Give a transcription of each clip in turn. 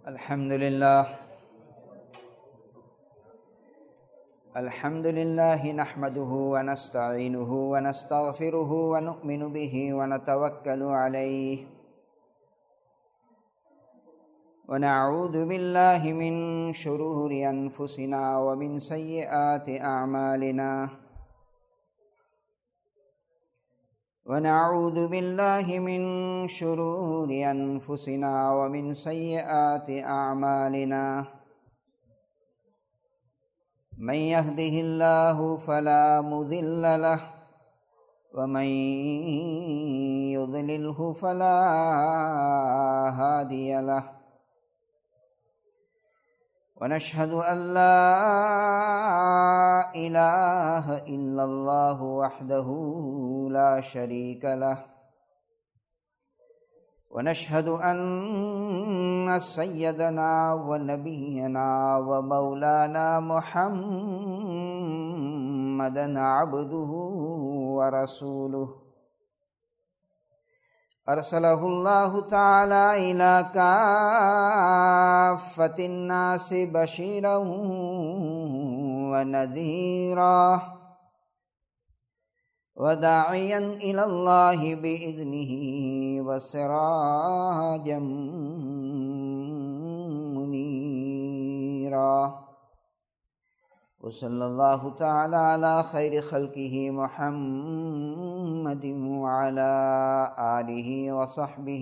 الحمد لله نحمده ونستعينه ونستغفره ونؤمن به ونتوكل عليه ونعوذ بالله من شرور أنفسنا ومن سيئات أعمالنا ونعوذ بالله من شرور أنفسنا ومن سيئات أعمالنا من يهده الله فلا مضل له ومن يضلله فلا هادي له ونشهد أن لا إله إلا الله وحده لا شريك له ونشهد أن سيدنا ونبينا ومولانا محمدا عبده ورسوله أرسله الله تعالى إلى كافة الناس بشيرا ونذيرا وداعيا إلى الله بإذنه وسراجا منيرا وصلى الله تعالى على خير خلقه محمد وعلى آله وصحبه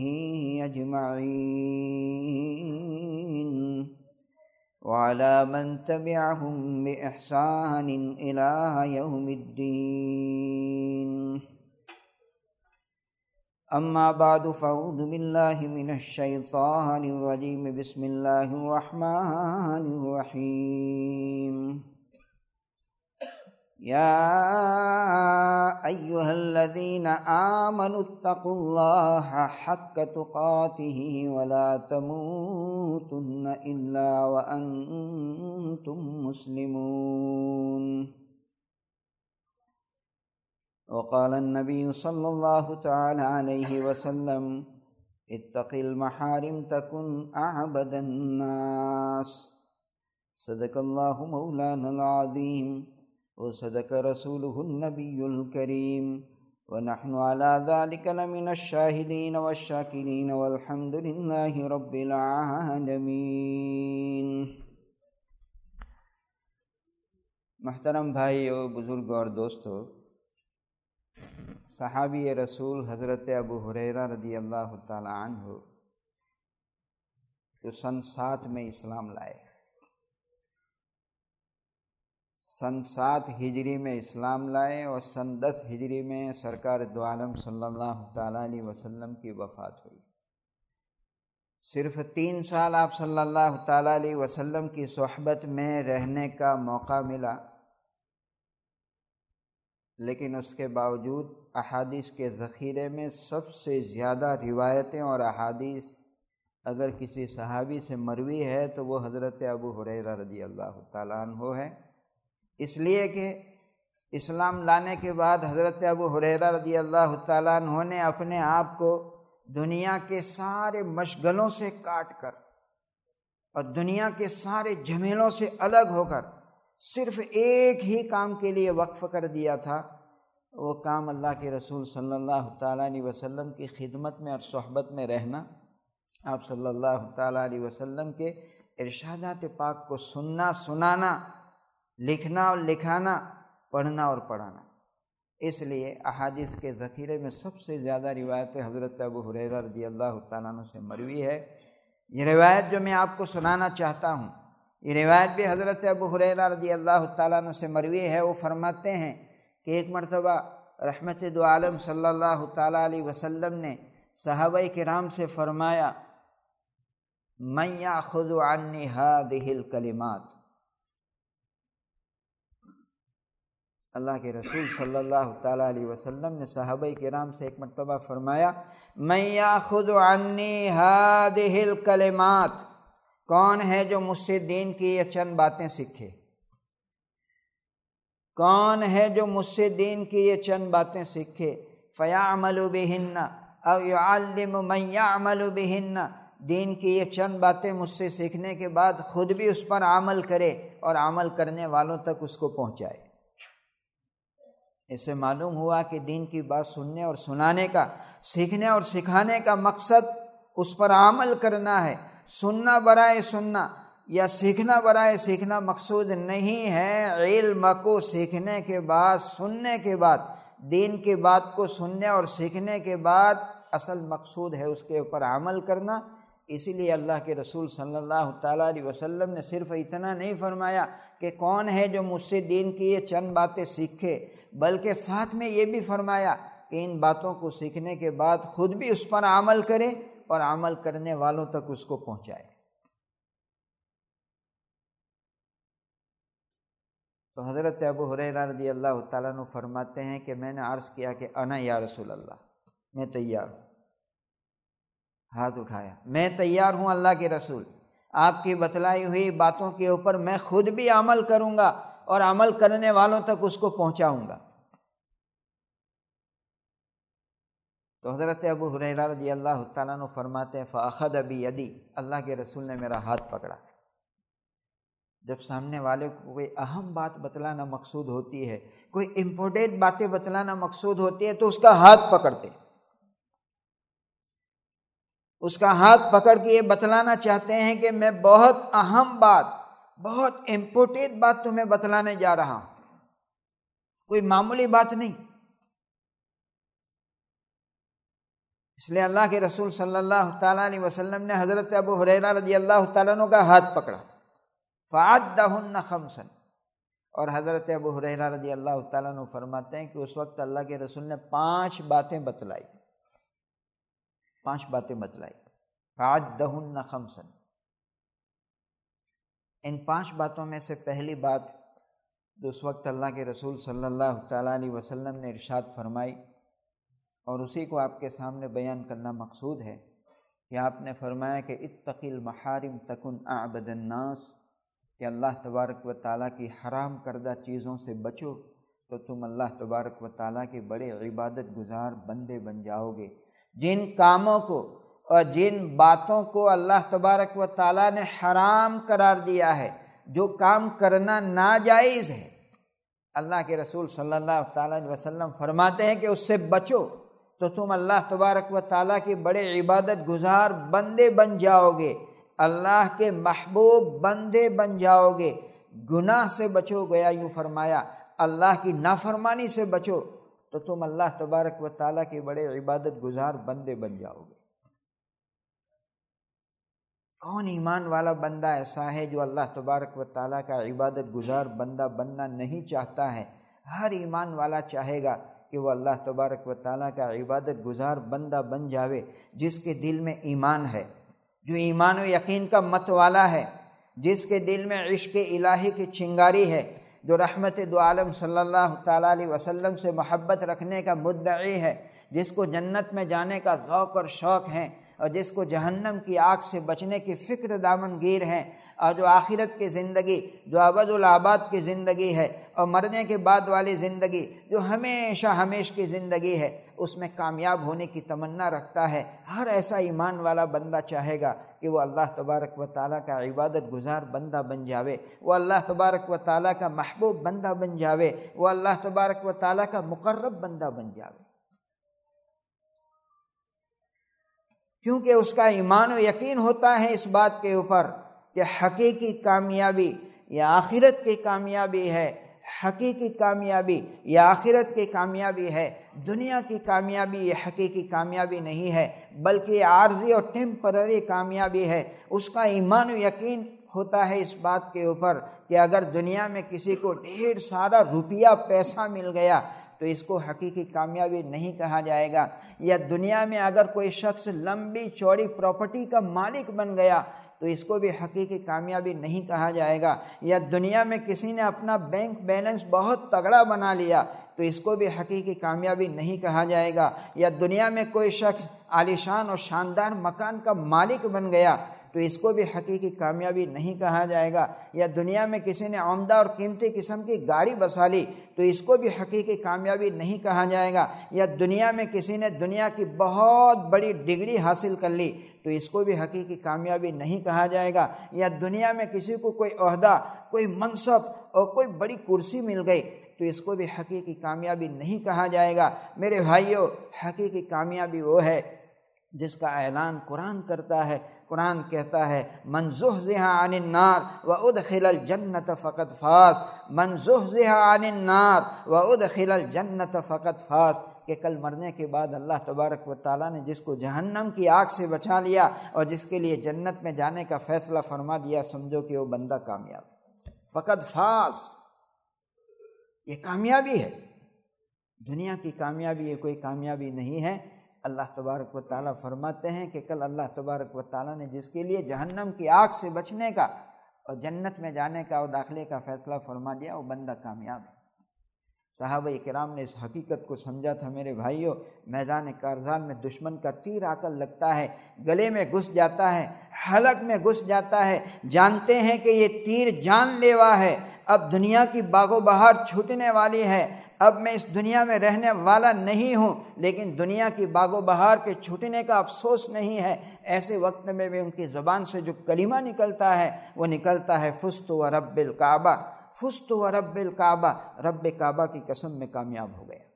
أجمعين وعلى من تبعهم بإحسان إلى يوم الدين أما بعد فأعوذ بالله من الشيطان الرجيم بسم الله الرحمن الرحيم يا أيها الذين آمنوا اتقوا الله حق تقاته ولا تموتن إلا وأنتم مسلمون وقال النبي صلى الله تعالى عليه وسلم اتق المحارم تكن أعبد الناس صدق الله مولانا العظيم وصدق رسوله النبي الكريم ونحن على ذلك لمن الشاهدين والشاكرين والحمد لله رب العالمين۔ محترم بھائیو، بزرگ اور دوستو، صحابی رسول حضرت ابو ہریرہ رضی اللہ تعالی عنہ جو سن 7 میں اسلام لائے، سن 7 ہجری میں اسلام لائے اور سن 10 ہجری میں سرکار دو عالم صلی اللہ تعالیٰ علیہ وسلم کی وفات ہوئی۔ صرف 3 سال آپ صلی اللہ تعالیٰ علیہ وسلم کی صحبت میں رہنے کا موقع ملا، لیکن اس کے باوجود احادیث کے ذخیرے میں سب سے زیادہ روایتیں اور احادیث اگر کسی صحابی سے مروی ہے تو وہ حضرت ابو ہریرہ رضی اللہ تعالیٰ عنہ ہے، اس لیے کہ اسلام لانے کے بعد حضرت ابو ہریرہ رضی اللہ تعالیٰ عنہ نے اپنے آپ کو دنیا کے سارے مشغلوں سے کاٹ کر اور دنیا کے سارے جھمیلوں سے الگ ہو کر صرف ایک ہی کام کے لیے وقف کر دیا تھا، وہ کام اللہ کے رسول صلی اللہ تعالیٰ علیہ وسلم کی خدمت میں اور صحبت میں رہنا، آپ صلی اللہ تعالیٰ علیہ وسلم کے ارشادات پاک کو سننا، سنانا، لکھنا اور لکھانا، پڑھنا اور پڑھانا۔ اس لیے احادیث کے ذخیرے میں سب سے زیادہ روایتیں حضرت ابو ہریرہ رضی اللہ تعالیٰ عنہ سے مروی ہے۔ یہ روایت جو میں آپ کو سنانا چاہتا ہوں، یہ روایت بھی حضرت ابو ہریرہ رضی اللہ تعالیٰ عنہ سے مروی ہے۔ وہ فرماتے ہیں کہ ایک مرتبہ رحمت دو عالم صلی اللہ تعالیٰ علیہ وسلم نے صحابہ کرام سے فرمایا، من یاخذ عنی ہذہ الکلمات، اللہ کے رسول صلی اللہ تعالیٰ علیہ وسلم نے صحابہ کرام سے ایک مرتبہ فرمایا، من یاخذ عنی ہذہ الکلمات، کون ہے جو مجھ سے دین کی یہ چند باتیں سیکھے؟ کون ہے جو مجھ سے دین کی یہ چند باتیں سیکھے؟ فَيَعْمَلُ بِهِنَّ أَوْ يُعَلِّمُ مَنْ يَعْمَلُ بِهِنَّ، دین کی یہ چند باتیں مجھ سے سیکھنے کے بعد خود بھی اس پر عمل کرے اور عمل کرنے والوں تک اس کو پہنچائے۔ اس سے معلوم ہوا کہ دین کی بات سننے اور سنانے کا، سیکھنے اور سکھانے کا مقصد اس پر عمل کرنا ہے۔ سننا برائے سننا یا سیکھنا برائے سیکھنا مقصود نہیں ہے۔ علم کو سیکھنے کے بعد، سننے کے بعد، دین کی بات کو سننے اور سیکھنے کے بعد اصل مقصود ہے اس کے اوپر عمل کرنا۔ اسی لیے اللہ کے رسول صلی اللہ تعالیٰ علیہ وسلم نے صرف اتنا نہیں فرمایا کہ کون ہے جو مجھ سے دین کی یہ چند باتیں سیکھے، بلکہ ساتھ میں یہ بھی فرمایا کہ ان باتوں کو سیکھنے کے بعد خود بھی اس پر عمل کرے اور عمل کرنے والوں تک اس کو پہنچائے۔ تو حضرت ابو ہریرہ رضی اللہ تعالیٰ عنہ فرماتے ہیں کہ میں نے عرض کیا کہ انا یا رسول اللہ، میں تیار ہوں۔ ہاتھ اٹھایا، میں تیار ہوں اللہ کے رسول، آپ کی بتلائی ہوئی باتوں کے اوپر میں خود بھی عمل کروں گا اور عمل کرنے والوں تک اس کو پہنچاؤں گا۔ تو حضرت ابو ہریرہ رضی اللہ تعالیٰ عنہ فرماتے ہیں فَأَخَذَ بِيَدِي، اللہ کے رسول نے میرا ہاتھ پکڑا۔ جب سامنے والے کو کوئی اہم بات بتلانا مقصود ہوتی ہے، کوئی امپورٹنٹ باتیں بتلانا مقصود ہوتی ہے تو اس کا ہاتھ پکڑتے، اس کا ہاتھ پکڑ کے یہ بتلانا چاہتے ہیں کہ میں بہت اہم بات، بہت امپورٹنٹ بات تمہیں بتلانے جا رہا ہوں، کوئی معمولی بات نہیں۔ اس لیے اللہ کے رسول صلی اللہ تعالیٰ علیہ وسلم نے حضرت ابو ہریرہ رضی اللہ تعالیٰ عنہ کا ہاتھ پکڑا، فَعَدَّهُنَّ خَمْسًا، اور حضرت ابو ہریرہ رضی اللہ تعالیٰ عنہ فرماتے ہیں کہ اس وقت اللہ کے رسول نے 5 باتیں بتلائی، 5 باتیں بتلائی، فَعَدَّهُنَّ خَمْسًا۔ ان 5 باتوں میں سے پہلی بات جو اس وقت اللہ کے رسول صلی اللہ تعالیٰ علیہ وسلم نے ارشاد فرمائی اور اسی کو آپ کے سامنے بیان کرنا مقصود ہے کہ آپ نے فرمایا کہ اتقی المحارم تکن اعبد الناس، کہ اللہ تبارک و تعالیٰ کی حرام کردہ چیزوں سے بچو تو تم اللہ تبارک و تعالیٰ کے بڑے عبادت گزار بندے بن جاؤ گے۔ جن کاموں کو اور جن باتوں کو اللہ تبارک و تعالیٰ نے حرام قرار دیا ہے، جو کام کرنا ناجائز ہے، اللہ کے رسول صلی اللہ تعالیٰ علیہ وسلم فرماتے ہیں کہ اس سے بچو تو تم اللہ تبارک و تعالیٰ کے بڑے عبادت گزار بندے بن جاؤ گے، اللہ کے محبوب بندے بن جاؤ گے۔ گناہ سے بچو، گیا یوں فرمایا اللہ کی نافرمانی سے بچو تو تم اللہ تبارک و تعالیٰ کے بڑے عبادت گزار بندے بن جاؤ گے۔ کون ایمان والا بندہ ایسا ہے جو اللہ تبارک و تعالیٰ کا عبادت گزار بندہ بننا نہیں چاہتا ہے؟ ہر ایمان والا چاہے گا کہ وہ اللہ تبارک و تعالیٰ کا عبادت گزار بندہ بن جاوے، جس کے دل میں ایمان ہے، جو ایمان و یقین کا مت والا ہے، جس کے دل میں عشق الہی کی چنگاری ہے، جو رحمت دو عالم صلی اللہ تعالیٰ علیہ وسلم سے محبت رکھنے کا مدعی ہے، جس کو جنت میں جانے کا ذوق اور شوق ہے، اور جس کو جہنم کی آگ سے بچنے کی فکر دامن گیر ہے، اور جو آخرت کی زندگی، جو ابد الآباد کی زندگی ہے، اور مرنے کے بعد والی زندگی جو ہمیشہ ہمیش کی زندگی ہے، اس میں کامیاب ہونے کی تمنا رکھتا ہے، ہر ایسا ایمان والا بندہ چاہے گا کہ وہ اللہ تبارک و تعالیٰ کا عبادت گزار بندہ بن جاوے، وہ اللہ تبارک و تعالیٰ کا محبوب بندہ بن جاوے، وہ اللہ تبارک و تعالیٰ کا مقرب بندہ بن جاوے، کیونکہ اس کا ایمان و یقین ہوتا ہے اس بات کے اوپر کہ حقیقی کامیابی یا آخرت کی کامیابی ہے، حقیقی کامیابی یا آخرت کی کامیابی ہے، دنیا کی کامیابی یہ حقیقی کامیابی نہیں ہے، بلکہ یہ عارضی اور ٹیمپرری کامیابی ہے۔ اس کا ایمان و یقین ہوتا ہے اس بات کے اوپر کہ اگر دنیا میں کسی کو ڈھیر سارا روپیہ پیسہ مل گیا تو اس کو حقیقی کامیابی نہیں کہا جائے گا، یا دنیا میں اگر کوئی شخص لمبی چوڑی پراپرٹی کا مالک بن گیا تو اس کو بھی حقیقی کامیابی نہیں کہا جائے گا، یا دنیا میں کسی نے اپنا بینک بیلنس بہت تگڑا بنا لیا تو اس کو بھی حقیقی کامیابی نہیں کہا جائے گا، یا دنیا میں کوئی شخص عالیشان اور شاندار مکان کا مالک بن گیا تو اس کو بھی حقیقی کامیابی نہیں کہا جائے گا، یا دنیا میں کسی نے عمدہ اور قیمتی قسم کی گاڑی بسا لی تو اس کو بھی حقیقی کامیابی نہیں کہا جائے گا، یا دنیا میں کسی نے دنیا کی بہت بڑی ڈگری حاصل کر لی تو اس کو بھی حقیقی کامیابی نہیں کہا جائے گا، یا دنیا میں کسی کو کوئی عہدہ، کوئی منصب اور کوئی بڑی کرسی مل گئی تو اس کو بھی حقیقی کامیابی نہیں کہا جائے گا۔ میرے بھائیو، حقیقی کامیابی وہ ہے جس کا اعلان قرآن کرتا ہے۔ قرآن کہتا ہے من زحزح عن النار وادخل الجنۃ فقد فاز، من زحزح عن النار وادخل الجنۃ فقد فاز، کہ کل مرنے کے بعد اللہ تبارک و تعالیٰ نے جس کو جہنم کی آگ سے بچا لیا اور جس کے لیے جنت میں جانے کا فیصلہ فرما دیا، سمجھو کہ وہ بندہ کامیاب، فقد فاز، یہ کامیابی ہے۔ دنیا کی کامیابی یہ کوئی کامیابی نہیں ہے۔ اللہ تبارک و تعالیٰ فرماتے ہیں کہ کل اللہ تبارک و تعالیٰ نے جس کے لیے جہنم کی آگ سے بچنے کا اور جنت میں جانے کا اور داخلے کا فیصلہ فرما دیا، وہ بندہ کامیاب ہے۔ صحابہ کرام نے اس حقیقت کو سمجھا تھا۔ میرے بھائیوں، میدان کارزال میں دشمن کا تیر آ کر لگتا ہے، گلے میں گھس جاتا ہے، حلق میں گھس جاتا ہے، جانتے ہیں کہ یہ تیر جان لیوا ہے، اب دنیا کی باغ و بہار چھوٹنے والی ہے، اب میں اس دنیا میں رہنے والا نہیں ہوں، لیکن دنیا کی باغ و بہار کے چھوٹنے کا افسوس نہیں ہے۔ ایسے وقت میں بھی ان کی زبان سے جو کلمہ نکلتا ہے وہ نکلتا ہے فزت ورب الکعبہ، فزت ورب الکعبہ، رب کعبہ کی قسم میں کامیاب ہو گیا۔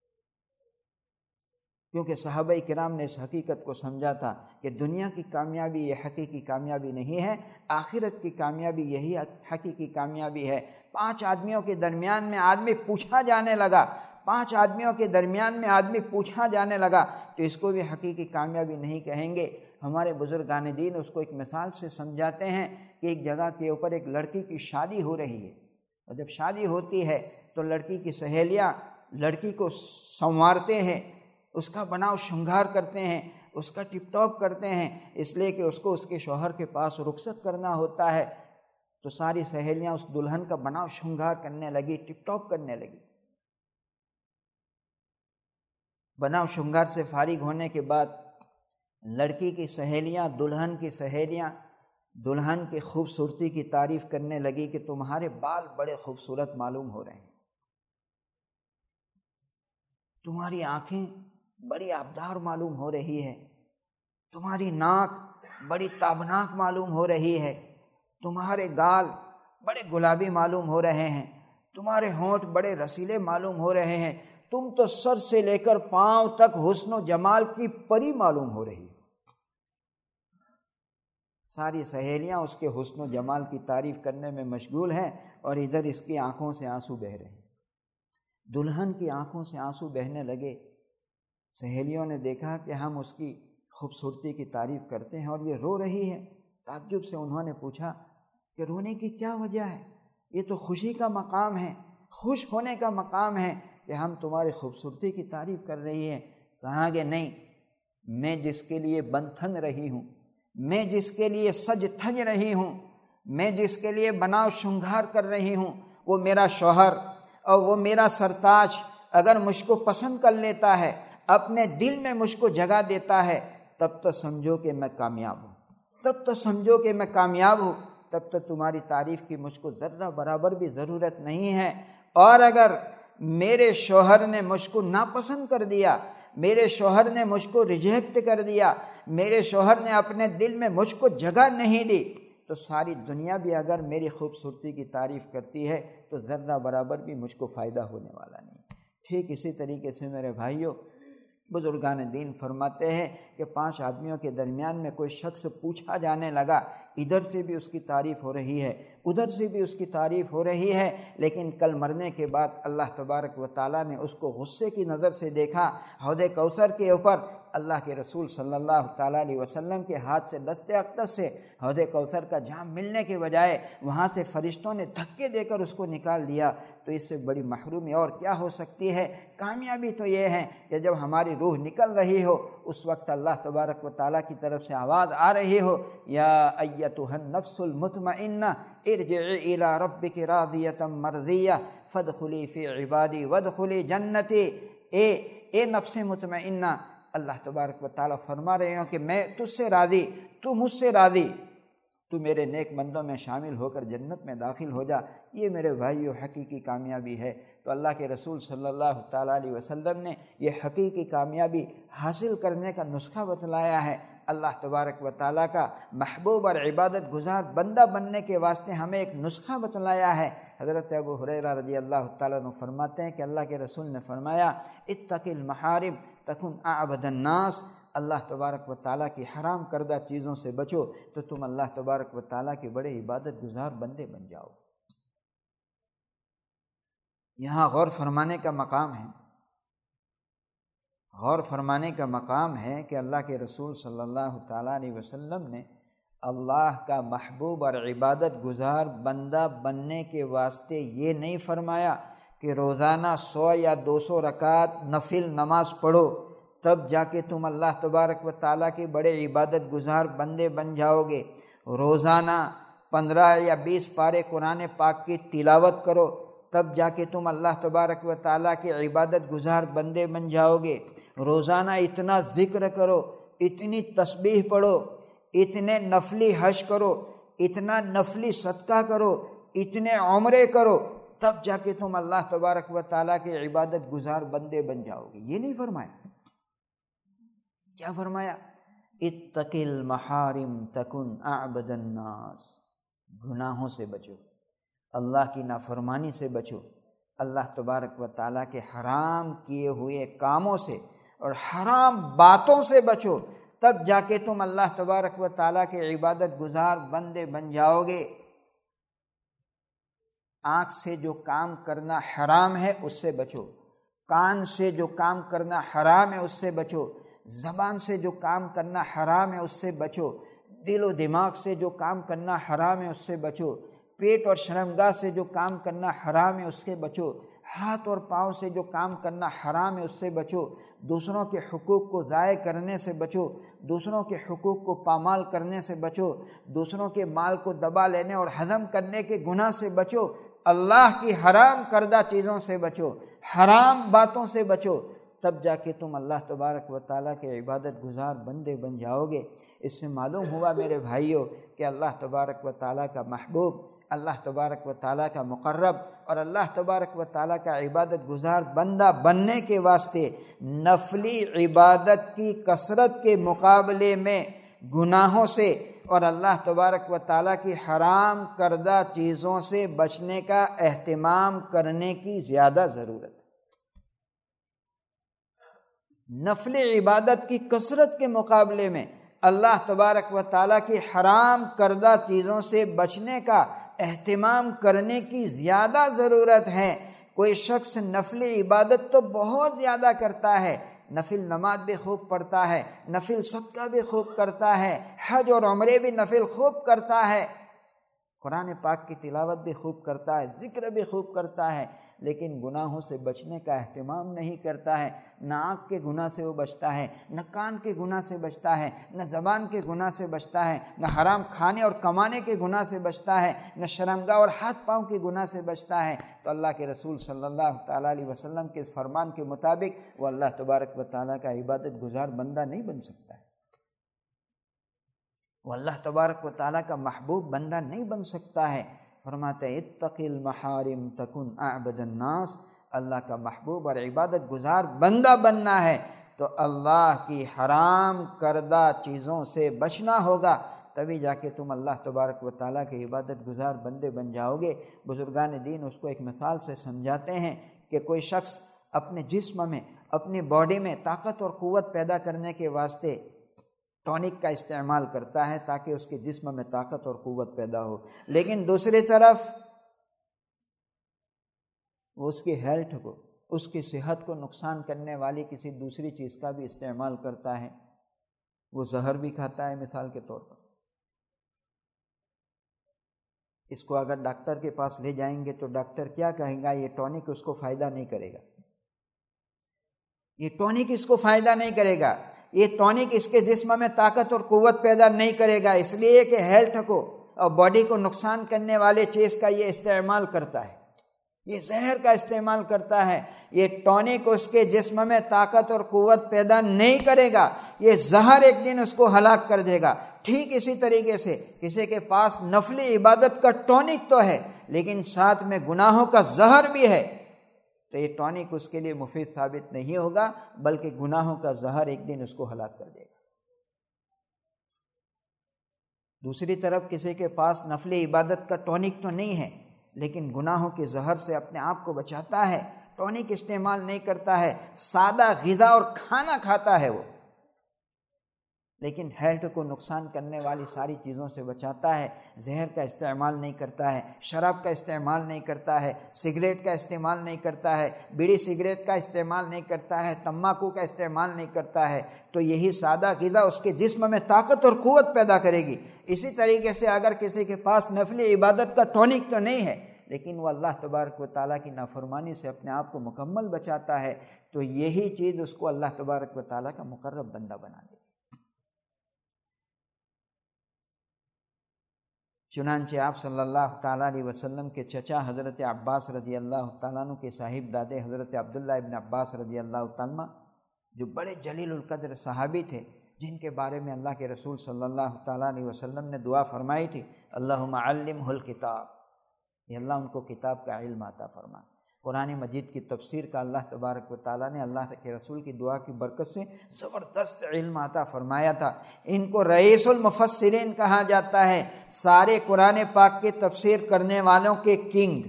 کیونکہ صحابہ کرام نے اس حقیقت کو سمجھا تھا کہ دنیا کی کامیابی یہ حقیقی کامیابی نہیں ہے، آخرت کی کامیابی یہی حقیقی کامیابی ہے۔ 5 آدمیوں کے درمیان میں آدمی پوچھا جانے لگا، 5 آدمیوں کے درمیان میں آدمی پوچھا جانے لگا تو اس کو بھی حقیقی کامیابی نہیں کہیں گے۔ ہمارے بزرگان دین اس کو ایک مثال سے سمجھاتے ہیں کہ ایک جگہ کے اوپر ایک لڑکی کی شادی ہو رہی ہے، اور جب شادی ہوتی ہے تو لڑکی کی سہیلیاں لڑکی کو سنوارتے ہیں، اس کا بناؤ شنگار کرتے ہیں، اس کا ٹپ ٹاپ کرتے ہیں، اس لیے کہ اس کو اس کے شوہر کے پاس رخصت کرنا ہوتا ہے۔ تو ساری سہیلیاں اس دلہن کا بناؤ شنگار کرنے لگی، ٹپ ٹاپ کرنے لگی۔ بناؤ شنگار سے فارغ ہونے کے بعد لڑکی کی سہیلیاں، دلہن کی سہیلیاں دلہن کی خوبصورتی کی تعریف کرنے لگی کہ تمہارے بال بڑے خوبصورت معلوم ہو رہے ہیں، تمہاری آنکھیں بڑی آبدار معلوم ہو رہی ہے، تمہاری ناک بڑی تابناک معلوم ہو رہی ہے، تمہارے گال بڑے گلابی معلوم ہو رہے ہیں، تمہارے ہونٹ بڑے رسیلے معلوم ہو رہے ہیں، تم تو سر سے لے کر پاؤں تک حسن و جمال کی پری معلوم ہو رہی۔ ساری سہیلیاں اس کے حسن و جمال کی تعریف کرنے میں مشغول ہیں اور ادھر اس کی آنکھوں سے آنسو بہہ رہے ہیں۔ دلہن کی آنکھوں سے آنسو بہنے لگے۔ سہیلیوں نے دیکھا کہ ہم اس کی خوبصورتی کی تعریف کرتے ہیں اور یہ رو رہی ہے۔ تعجب سے انہوں نے پوچھا کہ رونے کی کیا وجہ ہے؟ یہ تو خوشی کا مقام ہے، خوش ہونے کا مقام ہے کہ ہم تمہاری خوبصورتی کی تعریف کر رہی ہیں۔ کہا کہ نہیں، میں جس کے لیے بنتھن رہی ہوں، میں جس کے لیے سج تھج رہی ہوں، میں جس کے لیے بناؤ شنگار کر رہی ہوں، وہ میرا شوہر اور وہ میرا سرتاج اگر مجھ کو پسند کر لیتا ہے، اپنے دل میں مجھ کو جگہ دیتا ہے، تب تو سمجھو کہ میں کامیاب ہوں، تب تو سمجھو کہ میں کامیاب ہوں، تب تو تمہاری تعریف کی مجھ کو ذرہ برابر بھی ضرورت نہیں ہے۔ اور اگر میرے شوہر نے مجھ کو ناپسند کر دیا، میرے شوہر نے مجھ کو ریجیکٹ کر دیا، میرے شوہر نے اپنے دل میں مجھ کو جگہ نہیں دی، تو ساری دنیا بھی اگر میری خوبصورتی کی تعریف کرتی ہے تو ذرہ برابر بھی مجھ کو فائدہ ہونے والا نہیں۔ ٹھیک اسی طریقے سے میرے بھائیوں، بزرگان دین فرماتے ہیں کہ 5 آدمیوں کے درمیان میں کوئی شخص پوچھا جانے لگا، ادھر سے بھی اس کی تعریف ہو رہی ہے، ادھر سے بھی اس کی تعریف ہو رہی ہے، لیکن کل مرنے کے بعد اللہ تبارک و تعالیٰ نے اس کو غصے کی نظر سے دیکھا۔ حوض کوثر کے اوپر اللہ کے رسول صلی اللہ تعالیٰ علیہ وسلم کے ہاتھ سے دست اقدس سے حوض کوثر کا جام ملنے کے بجائے وہاں سے فرشتوں نے دھکے دے کر اس کو نکال دیا۔ تو اس سے بڑی محرومی اور کیا ہو سکتی ہے؟ کامیابی تو یہ ہے کہ جب ہماری روح نکل رہی ہو اس وقت اللہ تبارک و تعالیٰ کی طرف سے آواز آ رہی ہو، یا ایتھا النفس المطمئنہ ارجعی الی ربک راضیۃ مرضیہ فادخلی فی عبادی وادخلی جنتی۔ اے نفس مطمئنہ، اللہ تبارک و تعالیٰ فرما رہے ہوں کہ میں تجھ سے راضی، تو مجھ سے راضی، تو میرے نیک بندوں میں شامل ہو کر جنت میں داخل ہو جا، یہ میرے بھائیو حقیقی کامیابی ہے۔ تو اللہ کے رسول صلی اللہ تعالیٰ علیہ وسلم نے یہ حقیقی کامیابی حاصل کرنے کا نسخہ بتلایا ہے۔ اللہ تبارک و تعالیٰ کا محبوب اور عبادت گزار بندہ بننے کے واسطے ہمیں ایک نسخہ بتلایا ہے۔ حضرت ابو ہریرہ رضی اللہ تعالیٰ عنہ فرماتے ہیں کہ اللہ کے رسول نے فرمایا اتق المحارم تکن اعبد الناس، اللہ تبارک و تعالیٰ کی حرام کردہ چیزوں سے بچو تو تم اللہ تبارک و تعالیٰ کے بڑے عبادت گزار بندے بن جاؤ۔ یہاں غور فرمانے کا مقام ہے، غور فرمانے کا مقام ہے کہ اللہ کے رسول صلی اللہ تعالیٰ علیہ وسلم نے اللہ کا محبوب اور عبادت گزار بندہ بننے کے واسطے یہ نہیں فرمایا کہ روزانہ 100 یا 200 رکعت نفل نماز پڑھو تب جا کے تم اللہ تبارک و تعالیٰ کے بڑے عبادت گزار بندے بن جاؤ گے، روزانہ 15 یا 20 پارے قرآن پاک کی تلاوت کرو تب جا کے تم اللہ تبارک و تعالیٰ کے عبادت گزار بندے بن جاؤ گے، روزانہ اتنا ذکر کرو، اتنی تسبیح پڑھو، اتنے نفلی حج کرو، اتنا نفلی صدقہ کرو، اتنے عمرے کرو تب جا کے تم اللہ تبارک و تعالیٰ کے عبادت گزار بندے بن جاؤ گے۔ یہ نہیں فرمایا، کیا فرمایا؟ اتق المحارم تکن اعبد الناس، گناہوں سے بچو، اللہ کی نافرمانی سے بچو، اللہ تبارک و تعالیٰ کے حرام کیے ہوئے کاموں سے اور حرام باتوں سے بچو تب جا کے تم اللہ تبارک و تعالیٰ کے عبادت گزار بندے بن جاؤ گے۔ آنکھ سے جو کام کرنا حرام ہے اس سے بچو، کان سے جو کام کرنا حرام ہے اس سے بچو، زبان سے جو کام کرنا حرام ہے اس سے بچو، دل و دماغ سے جو کام کرنا حرام ہے اس سے بچو، پیٹ اور شرمگاہ سے جو کام کرنا حرام ہے اس سے بچو، ہاتھ اور پاؤں سے جو کام کرنا حرام ہے اس سے بچو، دوسروں کے حقوق کو ضائع کرنے سے بچو، دوسروں کے حقوق کو پامال کرنے سے بچو، دوسروں کے مال کو دبا لینے اور ہضم کرنے کے گناہ سے بچو، اللہ کی حرام کردہ چیزوں سے بچو، حرام باتوں سے بچو تب جا کے تم اللہ تبارک و تعالیٰ کے عبادت گزار بندے بن جاؤ گے۔ اس سے معلوم ہوا میرے بھائیوں کہ اللہ تبارک و تعالیٰ کا محبوب، اللہ تبارک و تعالیٰ کا مقرب اور اللہ تبارک و تعالیٰ کا عبادت گزار بندہ بننے کے واسطے نفلی عبادت کی کثرت کے مقابلے میں گناہوں سے اور اللہ تبارک و تعالیٰ کی حرام کردہ چیزوں سے بچنے کا اہتمام کرنے کی زیادہ ضرورت ہے۔ نفل عبادت کی کثرت کے مقابلے میں اللہ تبارک و تعالیٰ کی حرام کردہ چیزوں سے بچنے کا اہتمام کرنے کی زیادہ ضرورت ہے۔ کوئی شخص نفل عبادت تو بہت زیادہ کرتا ہے، نفل نماز بھی خوب پڑھتا ہے، نفل صدقہ بھی خوب کرتا ہے، حج اور عمرے بھی نفل خوب کرتا ہے، قرآن پاک کی تلاوت بھی خوب کرتا ہے، ذکر بھی خوب کرتا ہے، لیکن گناہوں سے بچنے کا اہتمام نہیں کرتا ہے۔ نہ آنکھ کے گناہ سے وہ بچتا ہے، نہ کان کے گناہ سے بچتا ہے، نہ زبان کے گناہ سے بچتا ہے، نہ حرام کھانے اور کمانے کے گناہ سے بچتا ہے، نہ شرمگاہ اور ہاتھ پاؤں کے گناہ سے بچتا ہے۔ تو اللہ کے رسول صلی اللہ تعالیٰ علیہ وسلم کے اس فرمان کے مطابق وہ اللہ تبارک و تعالیٰ کا عبادت گزار بندہ نہیں بن سکتا ہے، وہ اللہ تبارک و تعالیٰ کا محبوب بندہ نہیں بن سکتا ہے۔ فرماتے ہیں اتق المحارم تکن اعبد الناس، اللہ کا محبوب اور عبادت گزار بندہ بننا ہے تو اللہ کی حرام کردہ چیزوں سے بچنا ہوگا، تبھی جا کے تم اللہ تبارک و تعالیٰ کے عبادت گزار بندے بن جاؤ گے۔ بزرگان دین اس کو ایک مثال سے سمجھاتے ہیں کہ کوئی شخص اپنے جسم میں، اپنی باڈی میں طاقت اور قوت پیدا کرنے کے واسطے ٹونک کا استعمال کرتا ہے تاکہ اس کے جسم میں طاقت اور قوت پیدا ہو، لیکن دوسری طرف وہ اس کی ہیلتھ کو، اس کی صحت کو نقصان کرنے والی کسی دوسری چیز کا بھی استعمال کرتا ہے، وہ زہر بھی کھاتا ہے مثال کے طور پر۔ اس کو اگر ڈاکٹر کے پاس لے جائیں گے تو ڈاکٹر کیا کہے گا؟ یہ ٹونک اس کو فائدہ نہیں کرے گا، یہ ٹونک اس کو فائدہ نہیں کرے گا، یہ ٹونک اس کے جسم میں طاقت اور قوت پیدا نہیں کرے گا، اس لیے کہ ہیلتھ کو اور باڈی کو نقصان کرنے والے چیز کا یہ استعمال کرتا ہے، یہ زہر کا استعمال کرتا ہے، یہ ٹونک اس کے جسم میں طاقت اور قوت پیدا نہیں کرے گا، یہ زہر ایک دن اس کو ہلاک کر دے گا۔ ٹھیک اسی طریقے سے کسی کے پاس نفلی عبادت کا ٹونک تو ہے لیکن ساتھ میں گناہوں کا زہر بھی ہے، تو یہ ٹونک اس کے لیے مفید ثابت نہیں ہوگا بلکہ گناہوں کا زہر ایک دن اس کو ہلاک کر دے گا۔ دوسری طرف کسی کے پاس نفلی عبادت کا ٹونک تو نہیں ہے لیکن گناہوں کے زہر سے اپنے آپ کو بچاتا ہے، ٹونک استعمال نہیں کرتا ہے، سادہ غذا اور کھانا کھاتا ہے وہ، لیکن ہیلتھ کو نقصان کرنے والی ساری چیزوں سے بچاتا ہے، زہر کا استعمال نہیں کرتا ہے، شراب کا استعمال نہیں کرتا ہے، سگریٹ کا استعمال نہیں کرتا ہے، بیڑی سگریٹ کا استعمال نہیں کرتا ہے، تمباکو کا استعمال نہیں کرتا ہے، تو یہی سادہ غذا اس کے جسم میں طاقت اور قوت پیدا کرے گی۔ اسی طریقے سے اگر کسی کے پاس نفلی عبادت کا ٹونک تو نہیں ہے لیکن وہ اللہ تبارک و تعالیٰ کی نافرمانی سے اپنے آپ کو مکمل بچاتا ہے، تو یہی چیز اس کو اللہ تبارک و تعالیٰ کا مقرب بندہ بنا دے۔ چنانچہ آپ صلی اللہ تعالیٰ علیہ وسلم کے چچا حضرت عباس رضی اللہ تعالیٰ عنہ کے صاحب دادے حضرت عبداللہ ابن عباس رضی اللہ تعالیٰ جو بڑے جلیل القدر صحابی تھے، جن کے بارے میں اللہ کے رسول صلی اللہ تعالیٰ علیہ وسلم نے دعا فرمائی تھی، اللہم علمہ الکتاب، یہ اللہ ان کو کتاب کا علم عطا فرما۔ قرآن مجید کی تفسیر کا اللہ تبارک و تعالیٰ نے اللہ کے رسول کی دعا کی برکت سے زبردست علم عطا فرمایا تھا۔ ان کو رئیس المفسرین کہا جاتا ہے، سارے قرآن پاک کی تفسیر کرنے والوں کے کنگ۔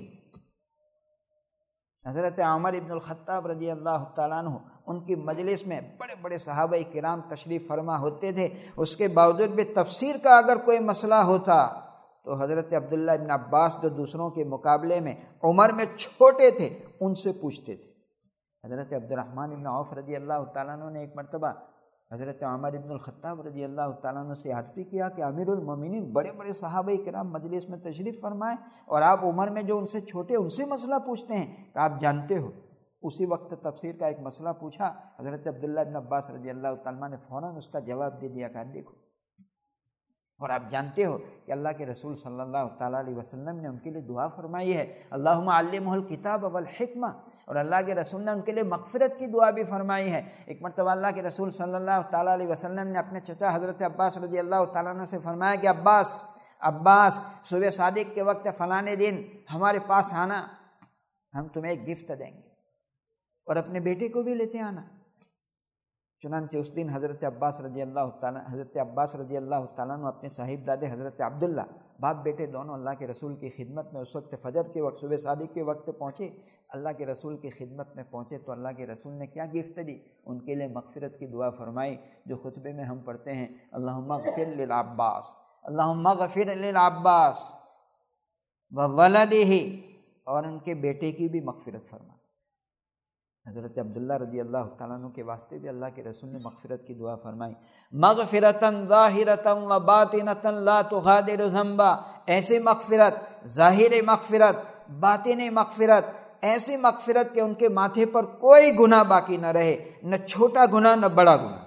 حضرت عمر ابن الخطاب رضی اللہ تعالیٰ عنہ ان کی مجلس میں بڑے بڑے صحابہ کرام تشریف فرما ہوتے تھے، اس کے باوجود بھی تفسیر کا اگر کوئی مسئلہ ہوتا تو حضرت عبداللہ ابن عباس جو دوسروں کے مقابلے میں عمر میں چھوٹے تھے ان سے پوچھتے تھے۔ حضرت عبد الرحمن ابن عوف رضی اللہ تعالیٰ عنہ نے ایک مرتبہ حضرت عمر ابن الخطاب رضی اللہ تعالیٰ عنہ سے عرض کیا کہ امیر المومنین بڑے بڑے صحابہ کرام مجلس میں تشریف فرمائیں اور آپ عمر میں جو ان سے چھوٹے ان سے مسئلہ پوچھتے ہیں کہ آپ جانتے ہو۔ اسی وقت تفسیر کا ایک مسئلہ پوچھا، حضرت عبداللہ ابن عباس رضی اللہ تعالیٰ نے فوراً اس کا جواب دے دیا کہ دیکھو، اور آپ جانتے ہو کہ اللہ کے رسول صلی اللہ تعالیٰ علیہ وسلم نے ان کے لیے دعا فرمائی ہے، اللہم علمہ الکتاب والحکمہ، اور اللہ کے رسول نے ان کے لیے مغفرت کی دعا بھی فرمائی ہے۔ ایک مرتبہ اللہ کے رسول صلی اللہ تعالیٰ علیہ وسلم نے اپنے چچا حضرت عباس رضی اللہ تعالیٰ عنہ سے فرمایا کہ عباس صبح صادق کے وقت فلانے دن ہمارے پاس آنا، ہم تمہیں ایک گفٹ دیں گے اور اپنے بیٹے کو بھی لیتے آنا۔ چنانچہ اس دن حضرت عباس رضی اللہ تعالیٰ نے اپنے صاحب دادے حضرت عبداللہ، باپ بیٹے دونوں اللہ کے رسول کی خدمت میں اس وقت فجر کے وقت صبح صادق کے وقت پہنچے، اللہ کے رسول کی خدمت میں پہنچے تو اللہ کے رسول نے کیا گفٹ دی؟ ان کے لیے مغفرت کی دعا فرمائی جو خطبے میں ہم پڑھتے ہیں، اللہم اغفر للعباس، اللہم اغفر للعباس وولدہ، اور ان کے بیٹے کی بھی مغفرت فرما۔ حضرت عبداللہ رضی اللہ تعالیٰ عنہ کے واسطے بھی اللہ کے رسول نے مغفرت کی دعا فرمائی، مغفرتاً ظاہرتاً و باطنتاً لا تغادر ذنبا، ایسی مغفرت، ظاہری مغفرت، باطنی مغفرت، ایسی مغفرت کہ ان کے ماتھے پر کوئی گناہ باقی نہ رہے، نہ چھوٹا گناہ نہ بڑا گناہ۔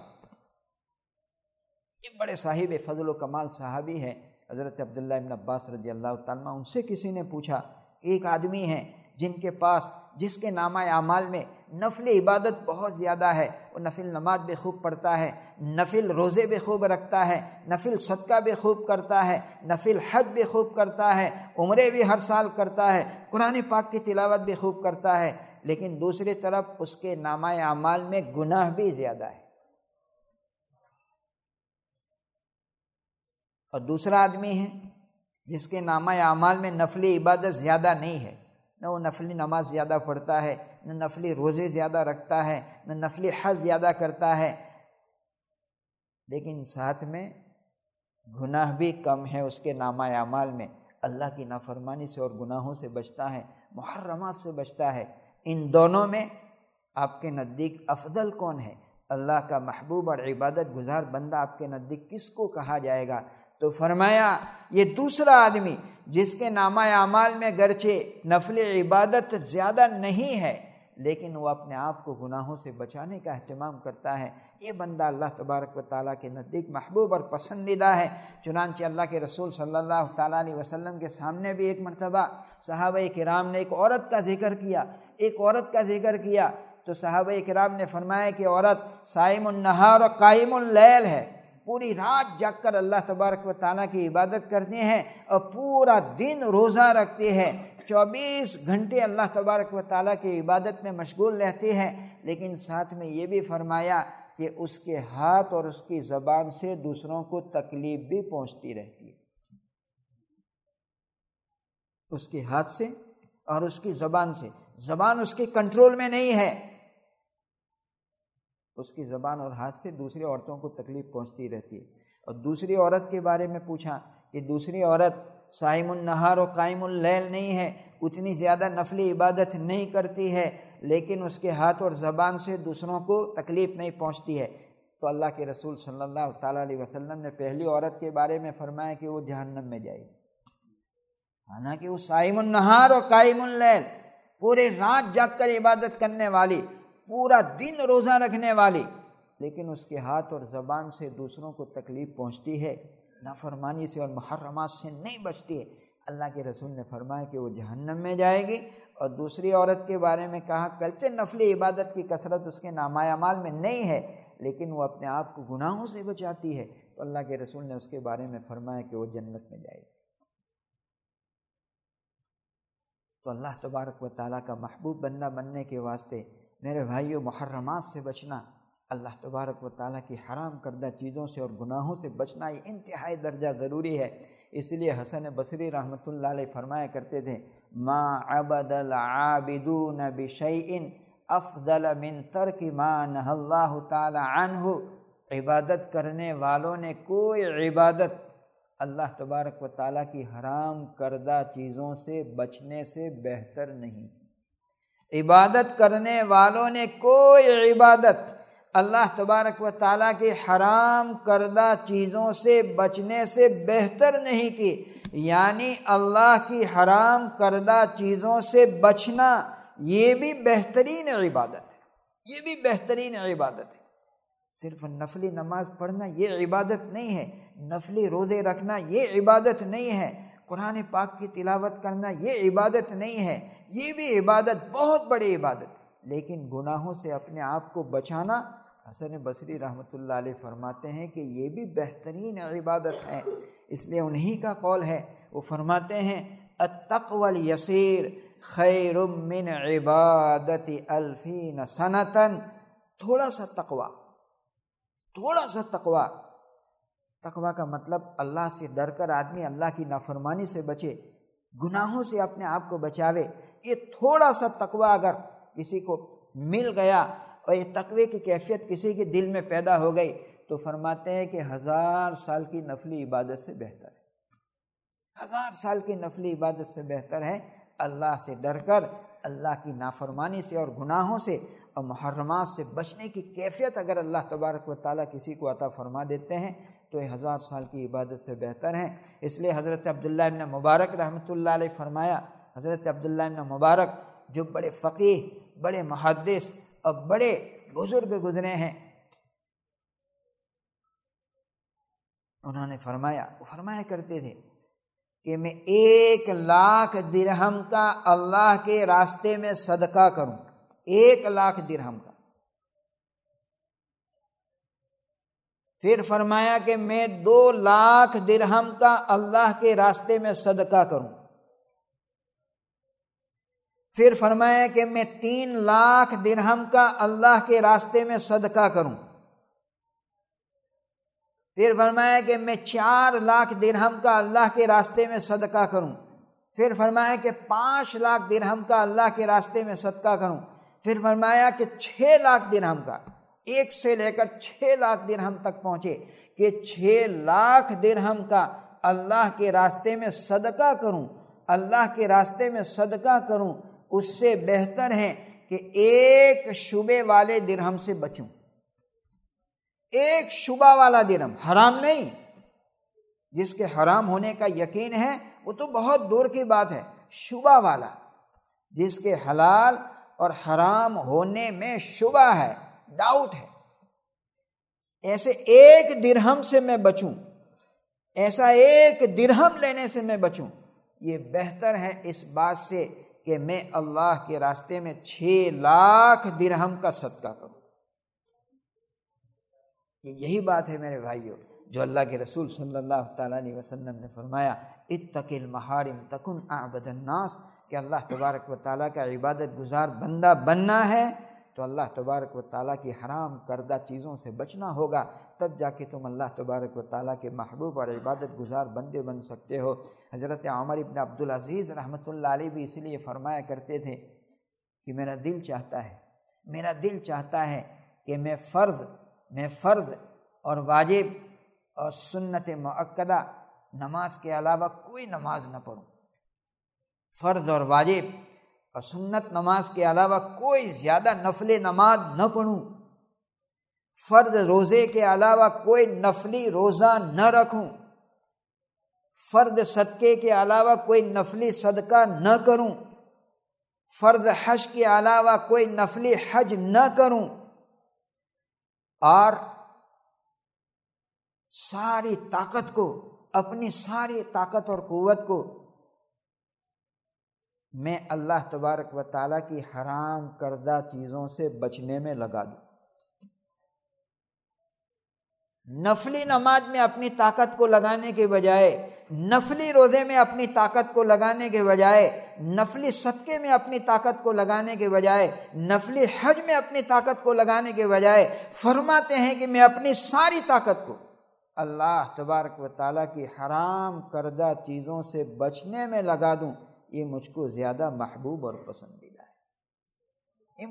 یہ بڑے صاحب فضل و کمال صحابی ہے حضرت عبداللہ ابن عباس رضی اللہ تعالیٰ، ان سے کسی نے پوچھا، ایک آدمی ہے جس کے نامہ اعمال میں نفل عبادت بہت زیادہ ہے، وہ نفل نماز بھی خوب پڑھتا ہے، نفل روزے بھی خوب رکھتا ہے، نفل صدقہ بھی خوب کرتا ہے، نفل حج بھی خوب کرتا ہے، عمرے بھی ہر سال کرتا ہے، قرآن پاک کی تلاوت بھی خوب کرتا ہے، لیکن دوسری طرف اس کے نامہ اعمال میں گناہ بھی زیادہ ہے۔ اور دوسرا آدمی ہے جس کے نامہ اعمال میں نفلی عبادت زیادہ نہیں ہے، نہ وہ نفلی نماز زیادہ پڑھتا ہے، نہ نفلی روزے زیادہ رکھتا ہے، نہ نفلی حج زیادہ کرتا ہے، لیکن ساتھ میں گناہ بھی کم ہے اس کے نامہ اعمال میں، اللہ کی نافرمانی سے اور گناہوں سے بچتا ہے، محرمات سے بچتا ہے۔ ان دونوں میں آپ کے نزدیک افضل کون ہے؟ اللہ کا محبوب اور عبادت گزار بندہ آپ کے نزدیک کس کو کہا جائے گا؟ تو فرمایا یہ دوسرا آدمی جس کے نامہ اعمال میں گرچہ نفل عبادت زیادہ نہیں ہے لیکن وہ اپنے آپ کو گناہوں سے بچانے کا اہتمام کرتا ہے، یہ بندہ اللہ تبارک و تعالیٰ کے نزدیک محبوب اور پسندیدہ ہے۔ چنانچہ اللہ کے رسول صلی اللہ تعالیٰ علیہ وسلم کے سامنے بھی ایک مرتبہ صحابہ کرام نے ایک عورت کا ذکر کیا تو صحابہ کرام نے فرمایا کہ عورت صائم النہار و قائم اللیل ہے، پوری رات جاگ کر اللہ تبارک و تعالیٰ کی عبادت کرتی ہیں اور پورا دن روزہ رکھتی ہے، 24 گھنٹے اللہ تبارک و تعالیٰ کی عبادت میں مشغول رہتی ہے، لیکن ساتھ میں یہ بھی فرمایا کہ اس کے ہاتھ اور اس کی زبان سے دوسروں کو تکلیف بھی پہنچتی رہتی ہے۔ اس کے ہاتھ سے اور اس کی زبان سے، زبان اس کے کنٹرول میں نہیں ہے، اس کی زبان اور ہاتھ سے دوسری عورتوں کو تکلیف پہنچتی رہتی ہے۔ اور دوسری عورت کے بارے میں پوچھا کہ دوسری عورت صائم النہار و قائم اللیل نہیں ہے، اتنی زیادہ نفلی عبادت نہیں کرتی ہے، لیکن اس کے ہاتھ اور زبان سے دوسروں کو تکلیف نہیں پہنچتی ہے، تو اللہ کے رسول صلی اللہ تعالیٰ علیہ وسلم نے پہلی عورت کے بارے میں فرمایا کہ وہ جہنم میں جائے گی، حالانکہ وہ صائم النہار و قائم اللیل، پورے رات جاگ کر عبادت کرنے والی، پورا دن روزہ رکھنے والی، لیکن اس کے ہاتھ اور زبان سے دوسروں کو تکلیف پہنچتی ہے، نافرمانی سے اور محرمات سے نہیں بچتی ہے، اللہ کے رسول نے فرمایا کہ وہ جہنم میں جائے گی۔ اور دوسری عورت کے بارے میں کہا گرچہ نفلی عبادت کی کثرت اس کے نامہ اعمال میں نہیں ہے، لیکن وہ اپنے آپ کو گناہوں سے بچاتی ہے، تو اللہ کے رسول نے اس کے بارے میں فرمایا کہ وہ جنت میں جائے گی۔ تو اللہ تبارک و تعالیٰ کا محبوب بندہ بننے کے واسطے میرے بھائیوں محرمات سے بچنا، اللہ تبارک و تعالیٰ کی حرام کردہ چیزوں سے اور گناہوں سے بچنا یہ انتہائی درجہ ضروری ہے۔ اس لیے حسن بصری رحمۃ اللہ علیہ فرمایا کرتے تھے ما عبد العابدون بشیء افضل من ترک ما نہى اللہ تعالی عنہ، عبادت کرنے والوں نے کوئی عبادت اللہ تبارک و تعالیٰ کی حرام کردہ چیزوں سے بچنے سے بہتر نہیں، عبادت کرنے والوں نے کوئی عبادت اللہ تبارک و تعالیٰ کی حرام کردہ چیزوں سے بچنے سے بہتر نہیں کی، یعنی اللہ کی حرام کردہ چیزوں سے بچنا یہ بھی بہترین عبادت ہے، یہ بھی بہترین عبادت ہے۔ صرف نفلی نماز پڑھنا یہ عبادت نہیں ہے، نفلی روزے رکھنا یہ عبادت نہیں ہے، قرآن پاک کی تلاوت کرنا یہ عبادت نہیں ہے، یہ بھی عبادت بہت بڑی عبادت ہے، لیکن گناہوں سے اپنے آپ کو بچانا، حسن بصری رحمۃ اللہ علیہ فرماتے ہیں کہ یہ بھی بہترین عبادت ہے۔ اس لیے انہی کا قول ہے، وہ فرماتے ہیں التقوی الیسیر خیر من عبادت الفین سنتن، تھوڑا سا تقوی، تھوڑا سا تقوی، تقوی کا مطلب اللہ سے ڈر کر آدمی اللہ کی نافرمانی سے بچے، گناہوں سے اپنے آپ کو بچاوے، یہ تھوڑا سا تقوی اگر کسی کو مل گیا اور یہ تقوی کی کیفیت کسی کے دل میں پیدا ہو گئی تو فرماتے ہیں کہ 1000 سال کی نفلی عبادت سے بہتر ہے، 1000 سال کی نفلی عبادت سے بہتر ہے اللہ سے ڈر کر اللہ کی نافرمانی سے اور گناہوں سے اور محرمات سے بچنے کی کیفیت اگر اللہ تبارک و تعالیٰ کسی کو عطا فرما دیتے ہیں تو یہ 1000 سال کی عبادت سے بہتر ہیں۔ اس لیے حضرت عبداللہ ابن مبارک رحمۃ اللہ علیہ فرمایا، حضرت عبداللہ ابن مبارک جو بڑے فقیہ، بڑے محدث اور بڑے بزرگ گزرے ہیں، انہوں نے فرمایا کرتے تھے کہ میں 1,00,000 درہم کا اللہ کے راستے میں صدقہ کروں، 1,00,000 درہم کا، پھر فرمایا کہ میں 2,00,000 درہم کا اللہ کے راستے میں صدقہ کروں، پھر فرمایا کہ میں 3,00,000 درہم کا اللہ کے راستے میں صدقہ کروں، پھر فرمایا کہ میں 4,00,000 درہم کا اللہ کے راستے میں صدقہ کروں، پھر فرمایا کہ 5,00,000 درہم کا اللہ کے راستے میں صدقہ کروں، پھر فرمایا کہ 6,00,000 درہم کا، 1 سے لے کر 6,00,000 درہم تک پہنچے کہ 6,00,000 درہم کا اللہ کے راستے میں صدقہ کروں، اللہ کے راستے میں صدقہ کروں، اس سے بہتر ہے کہ 1 شبے والے درہم سے بچوں، 1 شبہ والا درہم، حرام نہیں، جس کے حرام ہونے کا یقین ہے وہ تو بہت دور کی بات ہے، شبہ والا جس کے حلال اور حرام ہونے میں شبہ ہے، ڈاؤٹ ہے، ایسے 1 درہم سے میں بچوں، ایسا 1 درہم لینے سے میں بچوں، یہ بہتر ہے اس بات سے کہ میں اللہ کے راستے میں 6 لاکھ درہم کا صدقہ کروں۔ یہی بات ہے میرے بھائیوں جو اللہ کے رسول صلی اللہ تعالیٰ علیہ وسلم نے فرمایا، اتق المحارم تکن اعبد الناس، کہ اللہ تبارک و تعالیٰ کا عبادت گزار بندہ بننا ہے تو اللہ تبارک و تعالیٰ کی حرام کردہ چیزوں سے بچنا ہوگا، تب جا کے تم اللہ تبارک و تعالیٰ کے محبوب اور عبادت گزار بندے بن سکتے ہو۔ حضرت عمر ابن عبدالعزیز رحمۃ اللہ علیہ بھی اسی لیے فرمایا کرتے تھے کہ میرا دل چاہتا ہے کہ میں فرض اور واجب اور سنت مؤکدہ نماز کے علاوہ کوئی نماز نہ پڑھوں، فرض اور واجب اور سنت نماز کے علاوہ کوئی زیادہ نفل نماز نہ پڑھوں، فرض روزے کے علاوہ کوئی نفلی روزہ نہ رکھوں، فرض صدقے کے علاوہ کوئی نفلی صدقہ نہ کروں، فرض حج کے علاوہ کوئی نفلی حج نہ کروں، اور ساری طاقت کو، اپنی ساری طاقت اور قوت کو میں اللہ تبارک و تعالیٰ کی حرام کردہ چیزوں سے بچنے میں لگا دوں۔ نفلی نماز میں اپنی طاقت کو لگانے کے بجائے، نفلی روزے میں اپنی طاقت کو لگانے کے بجائے، نفلی صدقے میں اپنی طاقت کو لگانے کے بجائے، نفلی حج میں اپنی طاقت کو لگانے کے بجائے فرماتے ہیں کہ میں اپنی ساری طاقت کو اللہ تبارک و تعالیٰ کی حرام کردہ چیزوں سے بچنے میں لگا دوں، یہ مجھ کو زیادہ محبوب اور پسندیدہ ہے،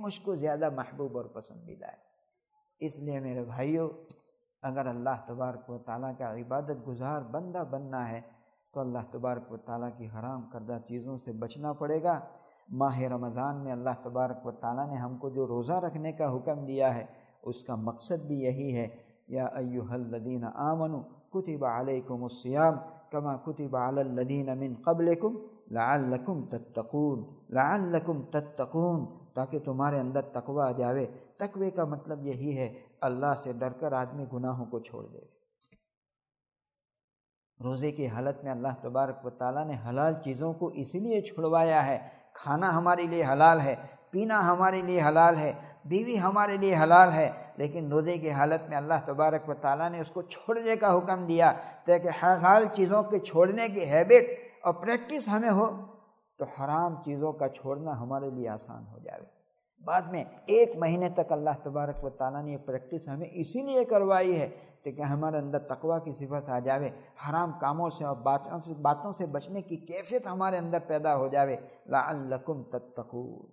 اس لیے میرے بھائیوں اگر اللہ تبارک و تعالیٰ کا عبادت گزار بندہ بننا ہے تو اللہ تبارک و تعالیٰ کی حرام کردہ چیزوں سے بچنا پڑے گا۔ ماہ رمضان میں اللہ تبارک و تعالیٰ نے ہم کو جو روزہ رکھنے کا حکم دیا ہے اس کا مقصد بھی یہی ہے، یا ایھا الذین آمنوا کتب علیکم الصیام کما کتب علی الذین من قبلکم لعلکم تتقون، تاکہ تمہارے اندر تقوی آ جاوے۔ تقوی کا مطلب یہی ہے اللہ سے ڈر کر آدمی گناہوں کو چھوڑ دے۔ روزے کی حالت میں اللہ تبارک و تعالیٰ نے حلال چیزوں کو اسی لیے چھڑوایا ہے، کھانا ہمارے لیے حلال ہے، پینا ہمارے لیے حلال ہے، بیوی ہمارے لیے حلال ہے، لیکن روزے کی حالت میں اللہ تبارک و تعالیٰ نے اس کو چھوڑنے کا حکم دیا تاکہ حلال چیزوں کے چھوڑنے کی ہیبٹ اور پریکٹس ہمیں ہو تو حرام چیزوں کا چھوڑنا ہمارے لیے آسان ہو جائے۔ بعد میں 1 مہینے تک اللہ تبارک و تعالیٰ نے یہ پریکٹس ہمیں اسی لیے کروائی ہے کہ ہمارے اندر تقویٰ کی صفت آ جاوے، حرام کاموں سے اور باتوں سے بچنے کی کیفیت ہمارے اندر پیدا ہو جاوے۔ لعلکم تتقون،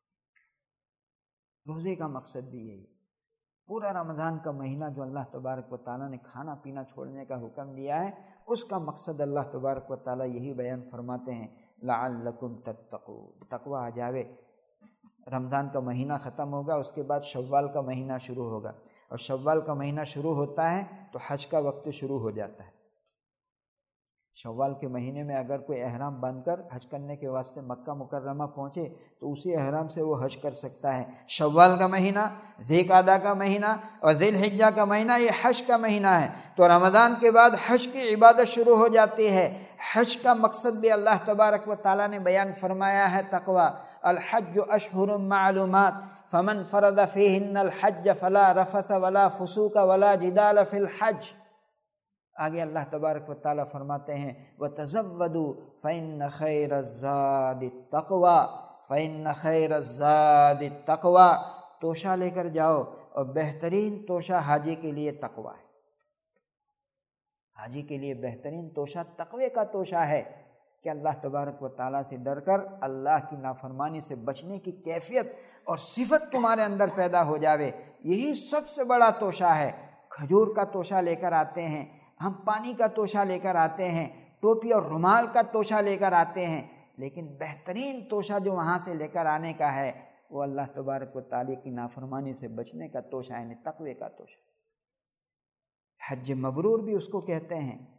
روزے کا مقصد بھی یہی، پورا رمضان کا مہینہ جو اللہ تبارک و تعالیٰ نے کھانا پینا چھوڑنے کا حکم دیا ہے اس کا مقصد اللہ تبارک و تعالیٰ یہی بیان فرماتے ہیں، لعلکم تتقون، تقویٰ آ جاوے۔ رمضان کا مہینہ ختم ہوگا، اس کے بعد شوال کا مہینہ شروع ہوگا، اور شوال کا مہینہ شروع ہوتا ہے تو حج کا وقت شروع ہو جاتا ہے۔ شوال کے مہینے میں اگر کوئی احرام باندھ کر حج کرنے کے واسطے مکہ مکرمہ پہنچے تو اسی احرام سے وہ حج کر سکتا ہے۔ شوال کا مہینہ، ذی قعدہ کا مہینہ اور ذی الحجہ کا مہینہ یہ حج کا مہینہ ہے، تو رمضان کے بعد حج کی عبادت شروع ہو جاتی ہے۔ حج کا مقصد بھی اللہ تبارک و تعالیٰ نے بیان فرمایا ہے، تقویٰ۔ الحج اشہر معلومات فمن فرض فیہن الحج فلا رفث ولا فسوق ولا جدال فی الحج۔ آگے اللہ تبارک و تعالیٰ فرماتے ہیں وَتَزَوَّدُوا فَإِنَّ خَيْرَ الزَّادِ التَّقْوَىٰ فَإِنَّ خَيْرَ الزَّادِ التَّقْوَىٰ، توشہ لے کر جاؤ، اور بہترین توشہ حاجی کے لیے تقویٰ ہے۔ حاجی کے لیے بہترین توشہ تقوی کا توشہ ہے کہ اللہ تبارک و تعالیٰ سے ڈر کر اللہ کی نافرمانی سے بچنے کی کیفیت اور صفت تمہارے اندر پیدا ہو جاوے۔ یہی سب سے بڑا توشہ ہے۔ کھجور کا توشہ لے کر آتے ہیں ہم، پانی کا توشہ لے کر آتے ہیں، ٹوپی اور رومال کا توشہ لے کر آتے ہیں، لیکن بہترین توشہ جو وہاں سے لے کر آنے کا ہے وہ اللہ تبارک و تعالیٰ کی نافرمانی سے بچنے کا توشہ، یعنی تقوی کا توشہ۔ حج مبرور بھی اس کو کہتے ہیں۔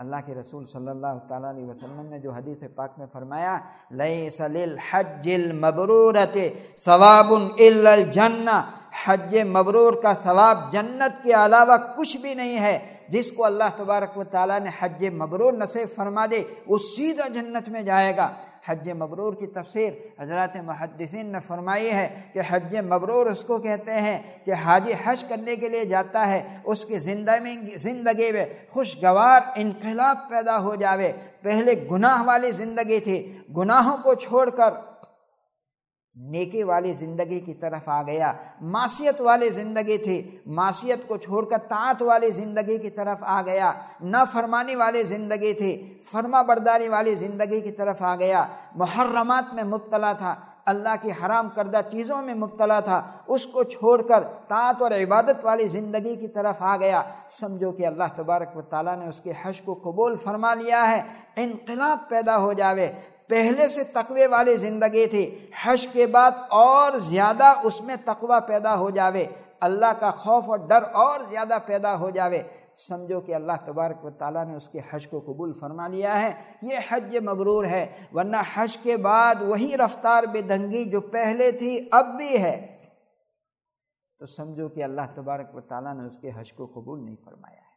اللہ کے رسول صلی اللہ تعالیٰ علیہ وسلم نے جو حدیث پاک میں فرمایا لیس للحج المبرورۃ ثواب الا الجنہ، حج مبرور کا ثواب جنت کے علاوہ کچھ بھی نہیں ہے۔ جس کو اللہ تبارک و تعالیٰ نے حج مبرور نصیب فرما دے وہ سیدھا جنت میں جائے گا۔ حج مبرور کی تفسیر حضرات محدثین نے فرمائی ہے کہ حج مبرور اس کو کہتے ہیں کہ حاجی حج کرنے کے لیے جاتا ہے، اس کی زندگی میں خوشگوار انقلاب پیدا ہو جاوے۔ پہلے گناہ والی زندگی تھی، گناہوں کو چھوڑ کر نیکی والی زندگی کی طرف آ گیا، معصیت والی زندگی تھی، معصیت کو چھوڑ کر طاعت والی زندگی کی طرف آ گیا، نافرمانی والی زندگی تھی، فرما برداری والی زندگی کی طرف آ گیا، محرمات میں مبتلا تھا، اللہ کی حرام کردہ چیزوں میں مبتلا تھا، اس کو چھوڑ کر طاعت اور عبادت والی زندگی کی طرف آ گیا۔ سمجھو کہ اللہ تبارک و تعالیٰ نے اس کے حج کو قبول فرما لیا ہے، انقلاب پیدا ہو جاوے۔ پہلے سے تقوی والی زندگی تھی، حج کے بعد اور زیادہ اس میں تقوی پیدا ہو جاوے، اللہ کا خوف اور ڈر اور زیادہ پیدا ہو جاوے۔ سمجھو کہ اللہ تبارک و تعالیٰ نے اس کے حج کو قبول فرما لیا ہے، یہ حج مبرور ہے۔ ورنہ حج کے بعد وہی رفتار بے ڈھنگی جو پہلے تھی اب بھی ہے، تو سمجھو کہ اللہ تبارک و تعالیٰ نے اس کے حج کو قبول نہیں فرمایا ہے۔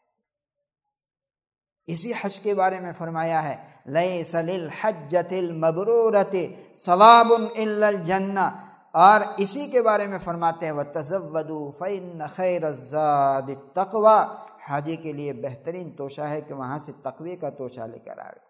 اسی حج کے بارے میں فرمایا ہے لیس للحجۃ المبرورۃ ثواب الا الجنہ، اور اسی کے بارے میں فرماتے ہیں وتزودوا فإن خیر الزاد التقوی، حاجی کے لیے بہترین توشہ ہے کہ وہاں سے تقوی کا توشہ لے کر آئے۔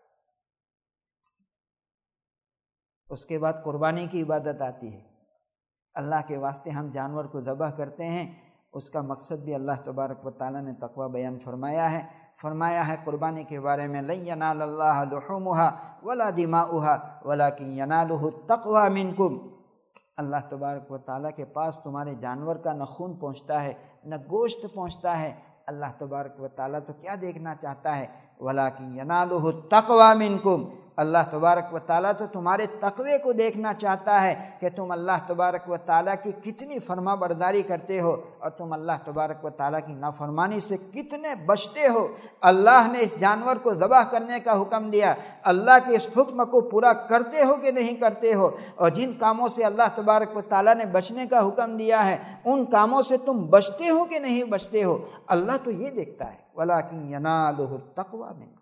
اس کے بعد قربانی کی عبادت آتی ہے، اللہ کے واسطے ہم جانور کو ذبح کرتے ہیں، اس کا مقصد بھی اللہ تبارک و تعالیٰ نے تقوی بیان فرمایا ہے قربانی کے بارے میں لن ینال اللہ لحومها ولا دماؤها ولکن ینالہ التقوی منکم، اللہ تبارک و تعالیٰ کے پاس تمہارے جانور کا نہ خون پہنچتا ہے نہ گوشت پہنچتا ہے، اللہ تبارک و تعالیٰ تو کیا دیکھنا چاہتا ہے وَلَٰكِن يَنَالُهُ التَّقْوَىٰ مِنْكُمْ، اللہ تبارک و تعالیٰ تو تمہارے تقوی کو دیکھنا چاہتا ہے کہ تم اللہ تبارک و تعالیٰ کی کتنی فرما برداری کرتے ہو اور تم اللہ تبارک و تعالیٰ کی نافرمانی سے کتنے بچتے ہو۔ اللہ نے اس جانور کو ذبح کرنے کا حکم دیا، اللہ کے اس حکم کو پورا کرتے ہو کہ نہیں کرتے ہو، اور جن کاموں سے اللہ تبارک و تعالیٰ نے بچنے کا حکم دیا ہے ان کاموں سے تم بچتے ہو کہ نہیں بچتے ہو، اللہ تو یہ دیکھتا ہے وَلَٰكِن يَنَالُهُ التَّقْوَىٰ مِنْكُمْ۔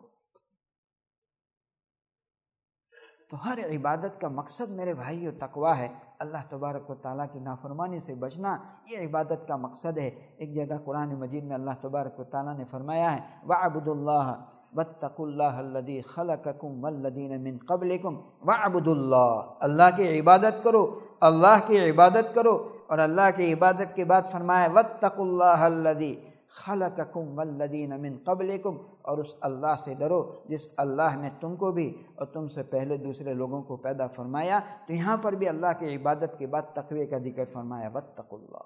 تو ہر عبادت کا مقصد میرے بھائیو تقوی ہے، اللہ تبارک و تعالیٰ کی نافرمانی سے بچنا یہ عبادت کا مقصد ہے۔ ایک جگہ قرآن مجید میں اللہ تبارک و تعالیٰ نے فرمایا ہے وَاعْبُدُوا اللَّهَ وَاتَّقُوا اللَّهَ الَّذِي خَلَقَكُمْ وَالَّذِينَ مِن قَبْلِكُمْ وَاعْبُدُوا اللَّهَ، اللہ کی عبادت کرو، اللہ کی عبادت کرو، اور اللہ کی عبادت کے بعد فرمایا وَاتَّقُوا اللَّهَ الَّذِي خَلَقَكُمْ وَالَّذِينَ مِن قَبْلِكُمْ، اور اس اللہ سے ڈرو جس اللہ نے تم کو بھی اور تم سے پہلے دوسرے لوگوں کو پیدا فرمایا۔ تو یہاں پر بھی اللہ کی عبادت کے بعد تقوی کا ذکر فرمایا وَاتَّقُوا اللَّهَ۔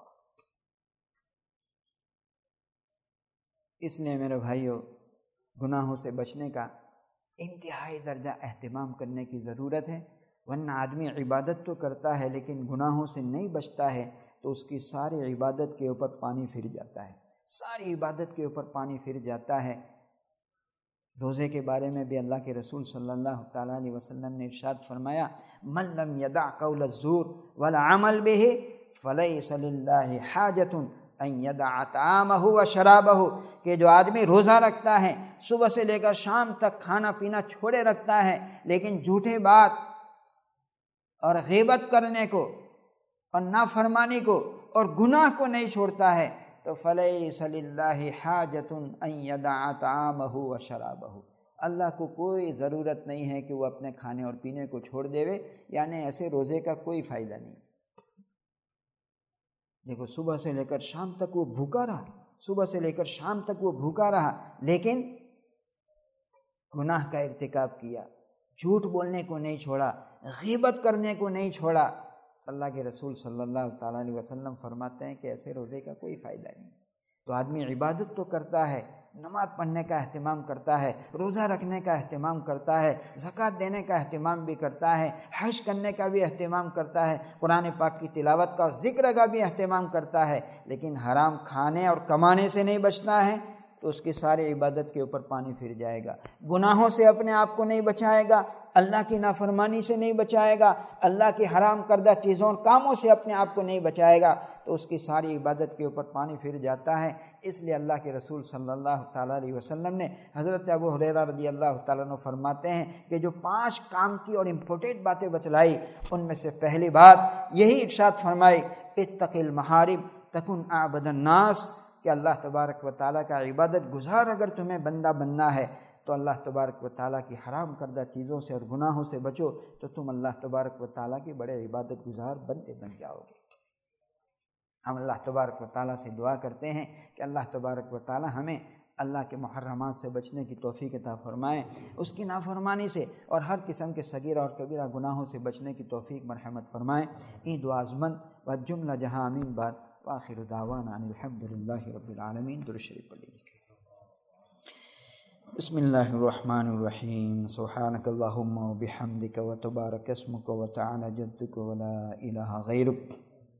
اس لیے میرے بھائیو گناہوں سے بچنے کا انتہائی درجہ اہتمام کرنے کی ضرورت ہے، ورنہ آدمی عبادت تو کرتا ہے لیکن گناہوں سے نہیں بچتا ہے تو اس کی ساری عبادت کے اوپر پانی پھر جاتا ہے، ساری عبادت کے اوپر پانی پھر جاتا ہے۔ روزے کے بارے میں بھی اللہ کے رسول صلی اللہ تعالیٰ علیہ وسلم نے ارشاد فرمایا من لم یدع قول الزور والعمل به فلیس للہ حاجۃ ان یدع طعامہ وشرابہ، کہ جو آدمی روزہ رکھتا ہے صبح سے لے کر شام تک کھانا پینا چھوڑے رکھتا ہے لیکن جھوٹے بات اور غیبت کرنے کو اور نافرمانی کو اور گناہ کو نہیں چھوڑتا ہے تو فلیس للہ حاجۃ ان یدع طعامہ وشرابہ، اللہ کو کوئی ضرورت نہیں ہے کہ وہ اپنے کھانے اور پینے کو چھوڑ دے، یعنی ایسے روزے کا کوئی فائدہ نہیں۔ دیکھو صبح سے لے کر شام تک وہ بھوکا رہا، صبح سے لے کر شام تک وہ بھوکا رہا لیکن گناہ کا ارتکاب کیا، جھوٹ بولنے کو نہیں چھوڑا، غیبت کرنے کو نہیں چھوڑا۔ اللہ کے رسول صلی اللہ تعالیٰ علیہ وسلم فرماتے ہیں کہ ایسے روزے کا کوئی فائدہ نہیں۔ تو آدمی عبادت تو کرتا ہے، نماز پڑھنے کا اہتمام کرتا ہے، روزہ رکھنے کا اہتمام کرتا ہے، زکوٰۃ دینے کا اہتمام بھی کرتا ہے، حج کرنے کا بھی اہتمام کرتا ہے، قرآن پاک کی تلاوت کا ذکر کا بھی اہتمام کرتا ہے، لیکن حرام کھانے اور کمانے سے نہیں بچنا ہے، تو اس کی ساری عبادت کے اوپر پانی پھر جائے گا۔ گناہوں سے اپنے آپ کو نہیں بچائے گا، اللہ کی نافرمانی سے نہیں بچائے گا، اللہ کی حرام کردہ چیزوں کاموں سے اپنے آپ کو نہیں بچائے گا، تو اس کی ساری عبادت کے اوپر پانی پھر جاتا ہے۔ اس لیے اللہ کے رسول صلی اللہ تعالیٰ علیہ وسلم نے حضرت ابو ہریرہ رضی اللہ تعالیٰ عنہ فرماتے ہیں کہ جو 5 کام کی اور امپورٹنٹ باتیں بتلائی، ان میں سے پہلی بات یہی ارشاد فرمائی، اتق المحارم تکن اعبد الناس، کہ اللہ تبارک و تعالیٰ کا عبادت گزار اگر تمہیں بندہ بننا ہے تو اللہ تبارک و تعالیٰ کی حرام کردہ چیزوں سے اور گناہوں سے بچو، تو تم اللہ تبارک و تعالیٰ کے بڑے عبادت گزار بندے بن جاؤ گے۔ ہم اللہ تبارک و تعالیٰ سے دعا کرتے ہیں کہ اللہ تبارک و تعالیٰ ہمیں اللہ کے محرمات سے بچنے کی توفیق عطا فرمائے، اس کی نافرمانی سے اور ہر قسم کے صغیرہ اور کبیرہ گناہوں سے بچنے کی توفیق مرحمت فرمائے۔ این دعا ازمن و جملہ جہاں امین بعد، وآخر دعوانا ان الحمدللہ رب العالمین۔ درود شریف پڑھیے۔ بسم اللہ الرحمن الرحیم، سبحانک اللہم وبحمدک وتبارک اسمک وتعالی جدک ولا الہ غیرک،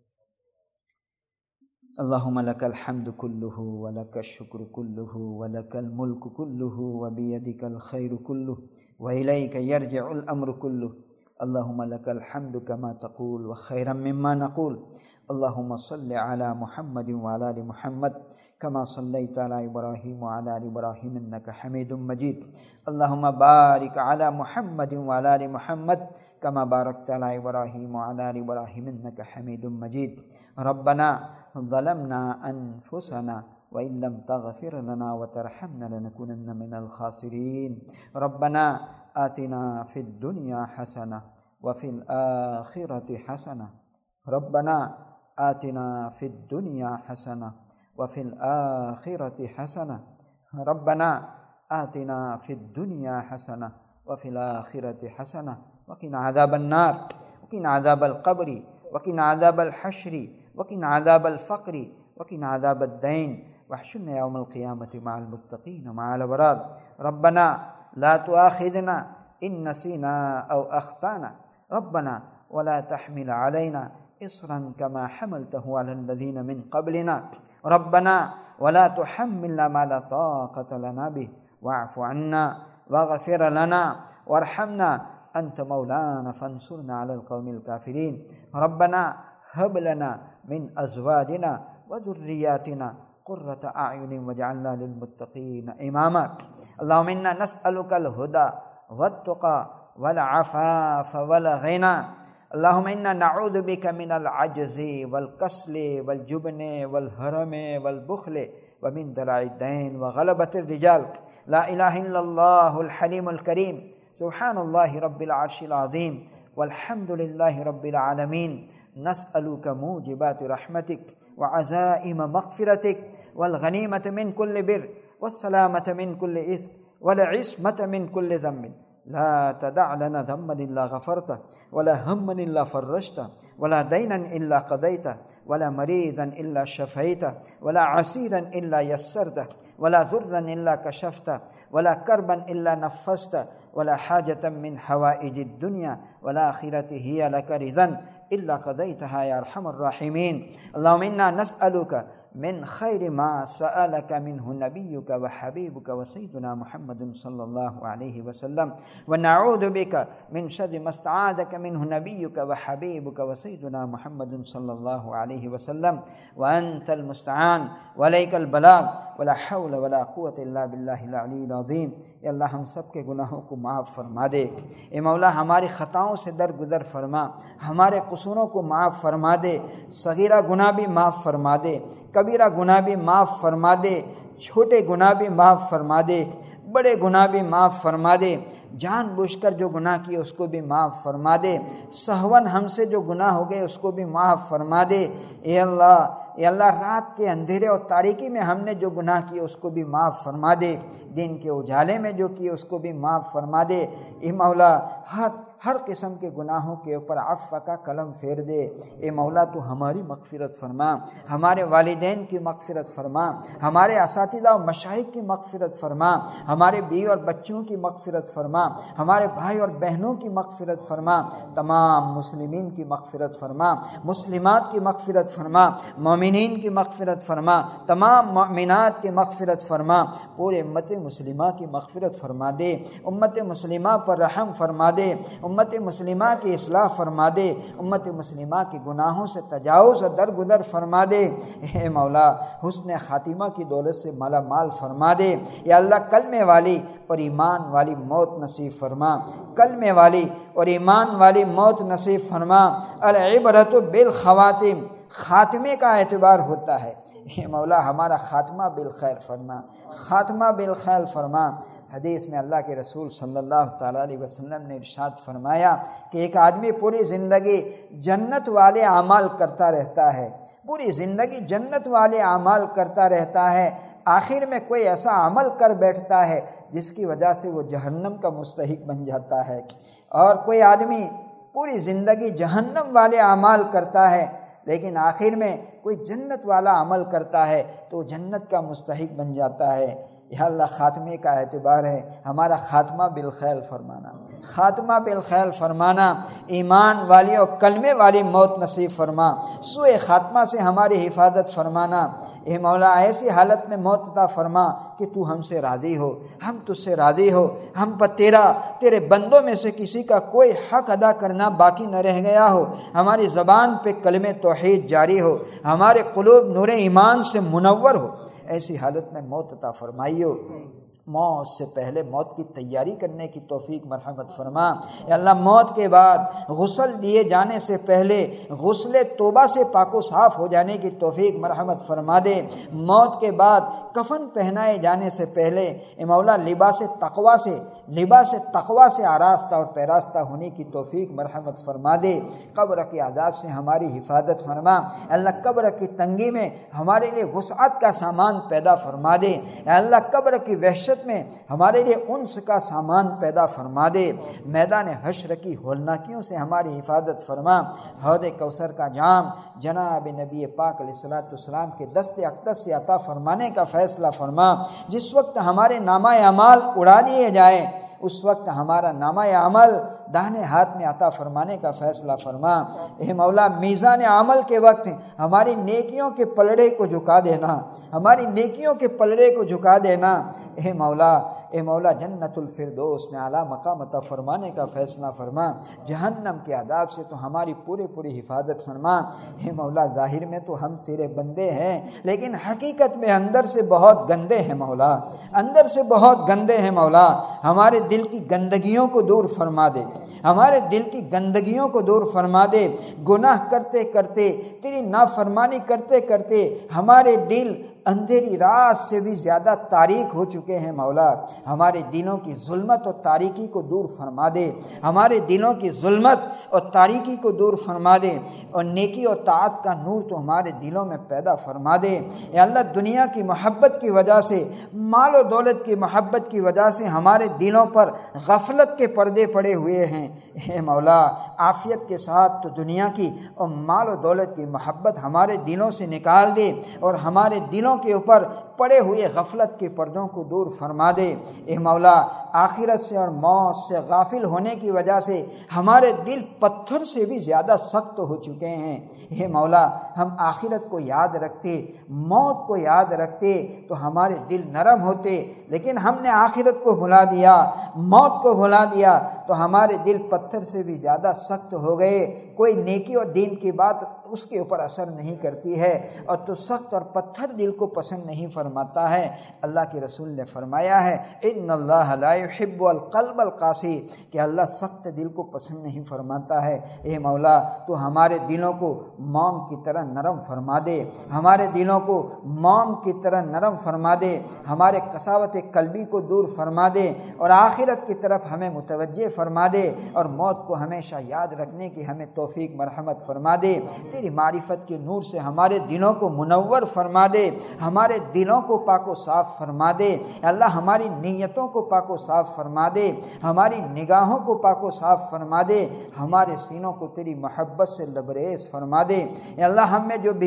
اللہم لک الحمد کلہ ولک الشکر کلہ ولک الملک کلہ وبیدک الخیر کلہ والیک یرجع الامر کلہ، اللہم لک الحمد کما تقول وخیرا مما نقول، اللہم صل علی محمد وعلی آل محمد کما صلیت علی ابراہیم وعلی آل ابراہیم انک حمید مجید، اللہم بارک علی محمد وعلی آل محمد کما بارکت علی ابراہیم وعلی آل ابراہیم انک حمید مجید، ربنا ظلمنا انفسنا وإن لم تغفر لنا وترحمنا لنكونن من الخاسرين، ربنا آتنا في الدنيا حسنة وفي الآخرة حسنة، ربنا آتنا في الدنيا حسنة وفي الآخرة حسنة، ربنا آتنا في الدنيا حسنة وفي الآخرة حسنة وقنا عذاب النار وقنا عذاب القبر وقنا عذاب الحشر وقنا عذاب الفقر وقنا عذاب الدين واحشرنا يوم القيامة مع المتقين ومع الأبرار، ربنا لا تؤاخذنا إن نسينا أو أخطأنا، ربنا ولا تحمل علينا إصرا كما حملته على الذين من قبلنا، ربنا ولا تحملنا ما لا طاقة لنا به واعف عنا واغفر لنا وارحمنا أنت مولانا فانصرنا على القوم الكافرين، ربنا هب لنا من أزواجنا وذرياتنا قرة أعين واجعلنا للمتقين إماما، اللهم إنا نسألك الهدى والتقى والعفاف والغنى، اللهم إنا نعوذ بك من العجز والكسل والجبن والهرم والبخل ومن دلع الدين وغلبة الرجال، لا إله إلا الله الحليم الكريم، سبحان الله رب العرش العظيم والحمد لله رب العالمين، نسألك موجبات رحمتك وعزائم مغفرتك والغنيمة من كل بر والسلامة من كل إثم والعصمة من كل ذنب، لا تدع لنا ذنبا إلا غفرته ولا هما إلا فرجته ولا دينا إلا قضيته ولا مريضا إلا شفيته ولا عسيرا إلا يسرته ولا ضرا إلا كشفته ولا كربا إلا نفسته ولا حاجة من حوائج الدنيا والآخرة هي لك رضا إلا قضيتها يا أرحم الراحمين، اللهم إنا نسألك من خير ما سألك منه نبيك وحبيبك وسيدنا محمد صلى الله عليه وسلم، ونعوذ بك من شر ما استعاذك منه نبيك وحبيبك وسيدنا محمد صلى الله عليه وسلم، وأنت المستعان وعليك البلاغ ولا حول ولا قوة إلا بالله العلي العظيم۔ یا اللہ ہم سب کے گناہوں کو معاف فرما دے، اے مولا ہماری خطاؤں سے درگزر فرما، ہمارے قصوروں کو معاف فرما دے، صغیرہ گناہ بھی معاف فرما دے، کبیرہ گناہ بھی معاف فرما دے، چھوٹے گناہ بھی معاف فرما دے، بڑے گناہ بھی معاف فرما دے، جان بوجھ کر جو گناہ کیے اس کو بھی معاف فرما دے، سہون ہم سے جو گناہ ہو گئے اس کو بھی معاف فرما دے، اے اللہ رات کے اندھیرے اور تاریکی میں ہم نے جو گناہ کیے اس کو بھی معاف فرما دے، دن کے اجالے میں جو کیے اس کو بھی معاف فرما دے، اے مولا ہر قسم کے گناہوں کے اوپر عفو کا قلم پھیر دے۔ اے مولا تو ہماری مغفرت فرما، ہمارے والدین کی مغفرت فرما، ہمارے اساتذہ و مشائخ کی مغفرت فرما، ہمارے بیوی اور بچوں کی مغفرت فرما، ہمارے بھائی اور بہنوں کی مغفرت فرما، تمام مسلمین کی مغفرت فرما، مسلمات کی مغفرت فرما، مومنین کی مغفرت فرما، تمام مؤمنات کی مغفرت فرما، پورے امت مسلمہ کی مغفرت فرما دے، امت مسلمہ پر رحم فرما دے، امت مسلمہ کی اصلاح فرما دے، امت مسلمہ کے گناہوں سے تجاوز اور درگزر فرما دے۔ اے مولا حسن خاتمہ کی دولت سے مالا مال فرما دے۔ یا اللہ کلمے والی اور ایمان والی موت نصیب فرما، کلمے والی اور ایمان والی موت نصیب فرما۔ العبرۃ بالخواتم، خاتمے کا اعتبار ہوتا ہے۔ اے مولا ہمارا خاتمہ بالخیر فرما، خاتمہ بالخیر فرما۔ حدیث میں اللہ کے رسول صلی اللہ تعالیٰ علیہ وسلم نے ارشاد فرمایا کہ ایک آدمی پوری زندگی جنت والے اعمال کرتا رہتا ہے، پوری زندگی جنت والے اعمال کرتا رہتا ہے، آخر میں کوئی ایسا عمل کر بیٹھتا ہے جس کی وجہ سے وہ جہنم کا مستحق بن جاتا ہے، اور کوئی آدمی پوری زندگی جہنم والے اعمال کرتا ہے لیکن آخر میں کوئی جنت والا عمل کرتا ہے تو جنت کا مستحق بن جاتا ہے۔ یا اللہ خاتمے کا اعتبار ہے، ہمارا خاتمہ بالخیر فرمانا، خاتمہ بالخیر فرمانا، ایمان والی اور کلمے والی موت نصیب فرما، سوء خاتمہ سے ہماری حفاظت فرمانا۔ اے مولا ایسی حالت میں موت عطا فرما کہ تو ہم سے راضی ہو، ہم تجھ سے راضی ہو، ہم پر تیرے بندوں میں سے کسی کا کوئی حق ادا کرنا باقی نہ رہ گیا ہو، ہماری زبان پہ کلمہ توحید جاری ہو، ہمارے قلوب نور ایمان سے منور ہو، ایسی حالت میں موت عطا فرمائیو۔ موت سے پہلے موت کی تیاری کرنے کی توفیق مرحمت فرما۔ یا اللہ موت کے بعد غسل دیے جانے سے پہلے غسل توبہ سے پاک و صاف ہو جانے کی توفیق مرحمت فرما دے۔ موت کے بعد کفن پہنائے جانے سے پہلے اے مولا لباس تقوی سے آراستہ اور پیراستہ ہونے کی توفیق مرحمت فرما دے۔ قبر کے عذاب سے ہماری حفاظت فرما۔ اللہ قبر کی تنگی میں ہمارے لیے وسعت کا سامان پیدا فرما دے۔ اے اللہ قبر کی وحشت میں ہمارے لیے انس کا سامان پیدا فرما دے۔ میدان حشر کی ہولناکیوں سے ہماری حفاظت فرما۔ حوض کوثر کا جام جناب نبی پاک علیہ الصلوۃ والسلام کے دست اقدس سے عطا فرمانے کا فیصلہ فرما۔ جس وقت ہمارے نامہ اعمال اڑا دیے جائیں اس وقت ہمارا نامہ عمل داہنے ہاتھ میں عطا فرمانے کا فیصلہ فرما۔ اے مولا میزان عمل کے وقت ہماری نیکیوں کے پلڑے کو جھکا دینا، ہماری نیکیوں کے پلڑے کو جھکا دینا۔ اے مولا جنت الفردوس میں اعلیٰ مقام عطا فرمانے کا فیصلہ فرما۔ جہنم کے عذاب سے تو ہماری پوری حفاظت فرما۔ اے مولا ظاہر میں تو ہم تیرے بندے ہیں لیکن حقیقت میں اندر سے بہت گندے ہیں مولا، اندر سے بہت گندے ہیں مولا۔ ہمارے دل کی گندگیوں کو دور فرما دے، ہمارے دل کی گندگیوں کو دور فرما دے۔ گناہ کرتے کرتے تیری نافرمانی کرتے کرتے ہمارے دل اندھیری رات سے بھی زیادہ تاریک ہو چکے ہیں مولا۔ ہمارے دلوں کی ظلمت اور تاریکی کو دور فرما دے، ہمارے دلوں کی ظلمت اور تاریکی کو دور فرما دے، اور نیکی اور طاعت کا نور تو ہمارے دلوں میں پیدا فرما دے۔ اے اللہ دنیا کی محبت کی وجہ سے، مال و دولت کی محبت کی وجہ سے ہمارے دلوں پر غفلت کے پردے پڑے ہوئے ہیں۔ اے مولا عافیت کے ساتھ تو دنیا کی اور مال و دولت کی محبت ہمارے دلوں سے نکال دے اور ہمارے دلوں کے اوپر پڑے ہوئے غفلت کے پردوں کو دور فرما دے۔ اے مولا آخرت سے اور موت سے غافل ہونے کی وجہ سے ہمارے دل پتھر سے بھی زیادہ سخت ہو چکے ہیں۔ اے مولا ہم آخرت کو یاد رکھتے، موت کو یاد رکھتے تو ہمارے دل نرم ہوتے، لیکن ہم نے آخرت کو بھلا دیا، موت کو بھلا دیا تو ہمارے دل پتھر سے بھی زیادہ سخت ہو گئے۔ کوئی نیکی اور دین کی بات اس کے اوپر اثر نہیں کرتی ہے، اور تو سخت اور پتھر دل کو پسند نہیں فرماتا ہے۔ اللہ کے رسول نے فرمایا ہے ان اللہ لا يحب القلب القاسی، کہ اللہ سخت دل کو پسند نہیں فرماتا ہے۔ اے مولا تو ہمارے دلوں کو موم کی طرح نرم فرما دے، ہمارے دلوں دلوں کو موم کی طرح نرم فرما دے، ہمارے قساوت قلبی کو دور فرما دے اور آخرت کی طرف ہمیں متوجہ فرما دے اور موت کو ہمیشہ یاد رکھنے کی ہمیں توفیق مرحمت فرما دے۔ تیری معرفت کے نور سے ہمارے دلوں کو منور فرما دے، ہمارے دلوں کو پاک و صاف فرما دے اللہ، ہماری نیتوں کو پاک و صاف فرما دے، ہماری نگاہوں کو پاک و صاف فرما دے، ہمارے سینوں کو تیری محبت سے لبریز فرما دے۔ اے اللہ، ہم میں جو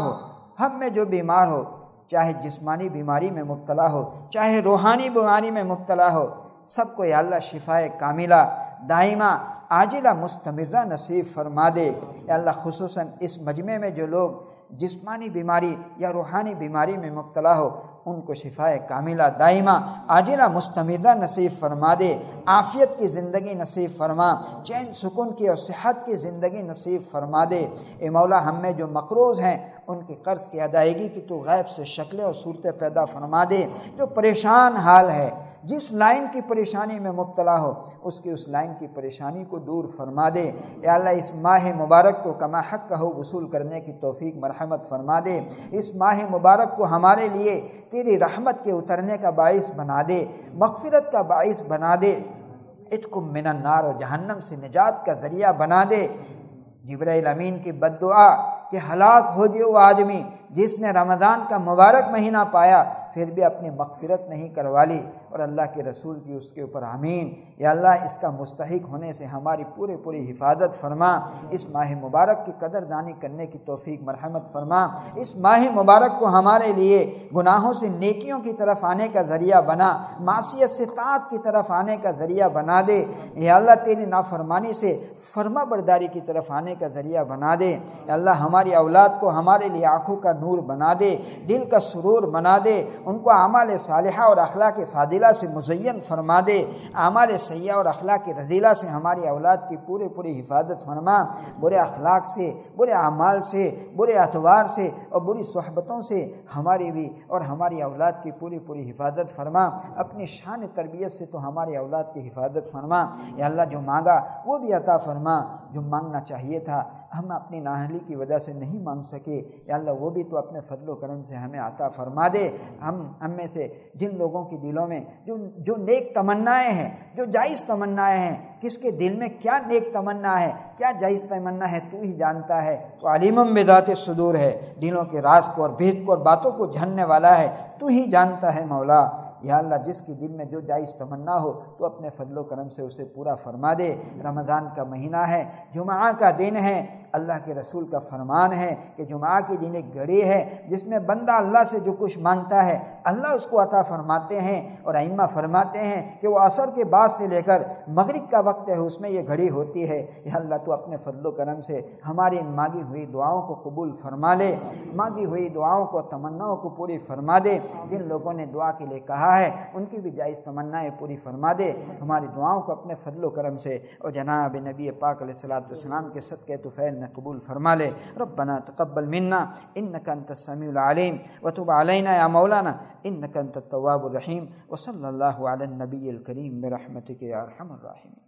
بیمار ہو چاہے جسمانی بیماری میں مبتلا ہو چاہے روحانی بیماری میں مبتلا ہو، سب کو یا اللہ شفائے کاملہ دائمہ عاجلہ مستمرہ نصیب فرما دے۔ یا اللہ، خصوصاً اس مجمع میں جو لوگ جسمانی بیماری یا روحانی بیماری میں مبتلا ہو، ان کو شفائے کاملہ دائمہ عاجلہ مستمرہ نصیب فرما دے، عافیت کی زندگی نصیب فرما، چین سکون کی اور صحت کی زندگی نصیب فرما دے۔ اے مولا، ہم میں جو مقروض ہیں ان کے قرض کی ادائیگی کی تو غیب سے شکلیں اور صورتیں پیدا فرما دے۔ جو پریشان حال ہے، جس لائن کی پریشانی میں مبتلا ہو، اس لائن کی پریشانی کو دور فرما دے۔ یا اللہ، اس ماہ مبارک کو کما حق ہو وصول کرنے کی توفیق مرحمت فرما دے۔ اس ماہ مبارک کو ہمارے لیے تیری رحمت کے اترنے کا باعث بنا دے، مغفرت کا باعث بنا دے، عتق من النار و جہنم سے نجات کا ذریعہ بنا دے۔ جبرائیل امین کی بد دعا کہ ہلاک ہو جائے وہ آدمی جس نے رمضان کا مبارک مہینہ پایا پھر بھی اپنی مغفرت نہیں کروا لی، اور اللہ کے رسول کی اس کے اوپر آمین۔ یا اللہ، اس کا مستحق ہونے سے ہماری پوری حفاظت فرما۔ اس ماہ مبارک کی قدر دانی کرنے کی توفیق مرحمت فرما۔ اس ماہ مبارک کو ہمارے لیے گناہوں سے نیکیوں کی طرف آنے کا ذریعہ بنا، معصیت سے طاعت کی طرف آنے کا ذریعہ بنا دے۔ یا اللہ، تیری نافرمانی سے فرما برداری کی طرف آنے کا ذریعہ بنا دے۔ یا اللہ، ہماری اولاد کو ہمارے لیے آنکھوں کا نور بنا دے، دل کا سرور بنا دے، ان کو اعمال صالحہ اور اخلاق فاضلہ سے مزین فرما دے، اعمال سیئہ اور اخلاق رذیلہ سے ہماری اولاد کی پوری حفاظت فرما، برے اخلاق سے، برے اعمال سے، برے اطوار سے اور بری صحبتوں سے ہماری بھی اور ہماری اولاد کی پوری حفاظت فرما۔ اپنی شان تربیت سے تو ہماری اولاد کی حفاظت فرما۔ یا اللہ، جو مانگا وہ بھی عطا فرما، جو مانگنا چاہیے تھا ہم اپنی نااہلی کی وجہ سے نہیں مانگ سکے، یا اللہ وہ بھی تو اپنے فضل و کرم سے ہمیں عطا فرما دے۔ ہم میں سے جن لوگوں کے دلوں میں جو نیک تمنائیں ہیں، جو جائز تمنائیں ہیں، کس کے دل میں کیا نیک تمنا ہے، کیا جائز تمنا ہے، تو ہی جانتا ہے۔ تو علیم بذات الصدور ہے، دلوں کے راز کو اور بھید کو اور باتوں کو جاننے والا ہے، تو ہی جانتا ہے مولا۔ یا اللہ، جس کے دل میں جو جائز تمنا ہو تو اپنے فضل و کرم سے اسے پورا فرما دے۔ رمضان کا مہینہ ہے، جمعہ کا دن ہے، اللہ کے رسول کا فرمان ہے کہ جمعہ کے دن ایک گھڑی ہے جس میں بندہ اللہ سے جو کچھ مانگتا ہے اللہ اس کو عطا فرماتے ہیں، اور ائمہ فرماتے ہیں کہ وہ عصر کے بعد سے لے کر مغرب کا وقت ہے اس میں یہ گھڑی ہوتی ہے۔ یا اللہ، تو اپنے فضل و کرم سے ہماری ان مانگی ہوئی دعاؤں کو قبول فرما لے، مانگی ہوئی دعاؤں کو تمناؤں کو پوری فرما دے۔ جن لوگوں نے دعا کے لیے کہا ہے ان کی بھی جائز تمنائیں پوری فرما دے۔ ہماری دعاؤں کو اپنے فضل و کرم سے اور جناب نبی پاک علیہ الصلوۃ والسلام کے صدقے طفیل میں قبول فرما لے۔ ربنا تقبل منا انك انت السميع العليم وتب علينا يا مولانا انك انت التواب الرحيم وصلى الله على النبي الكريم برحمتك يا ارحم الراحمين۔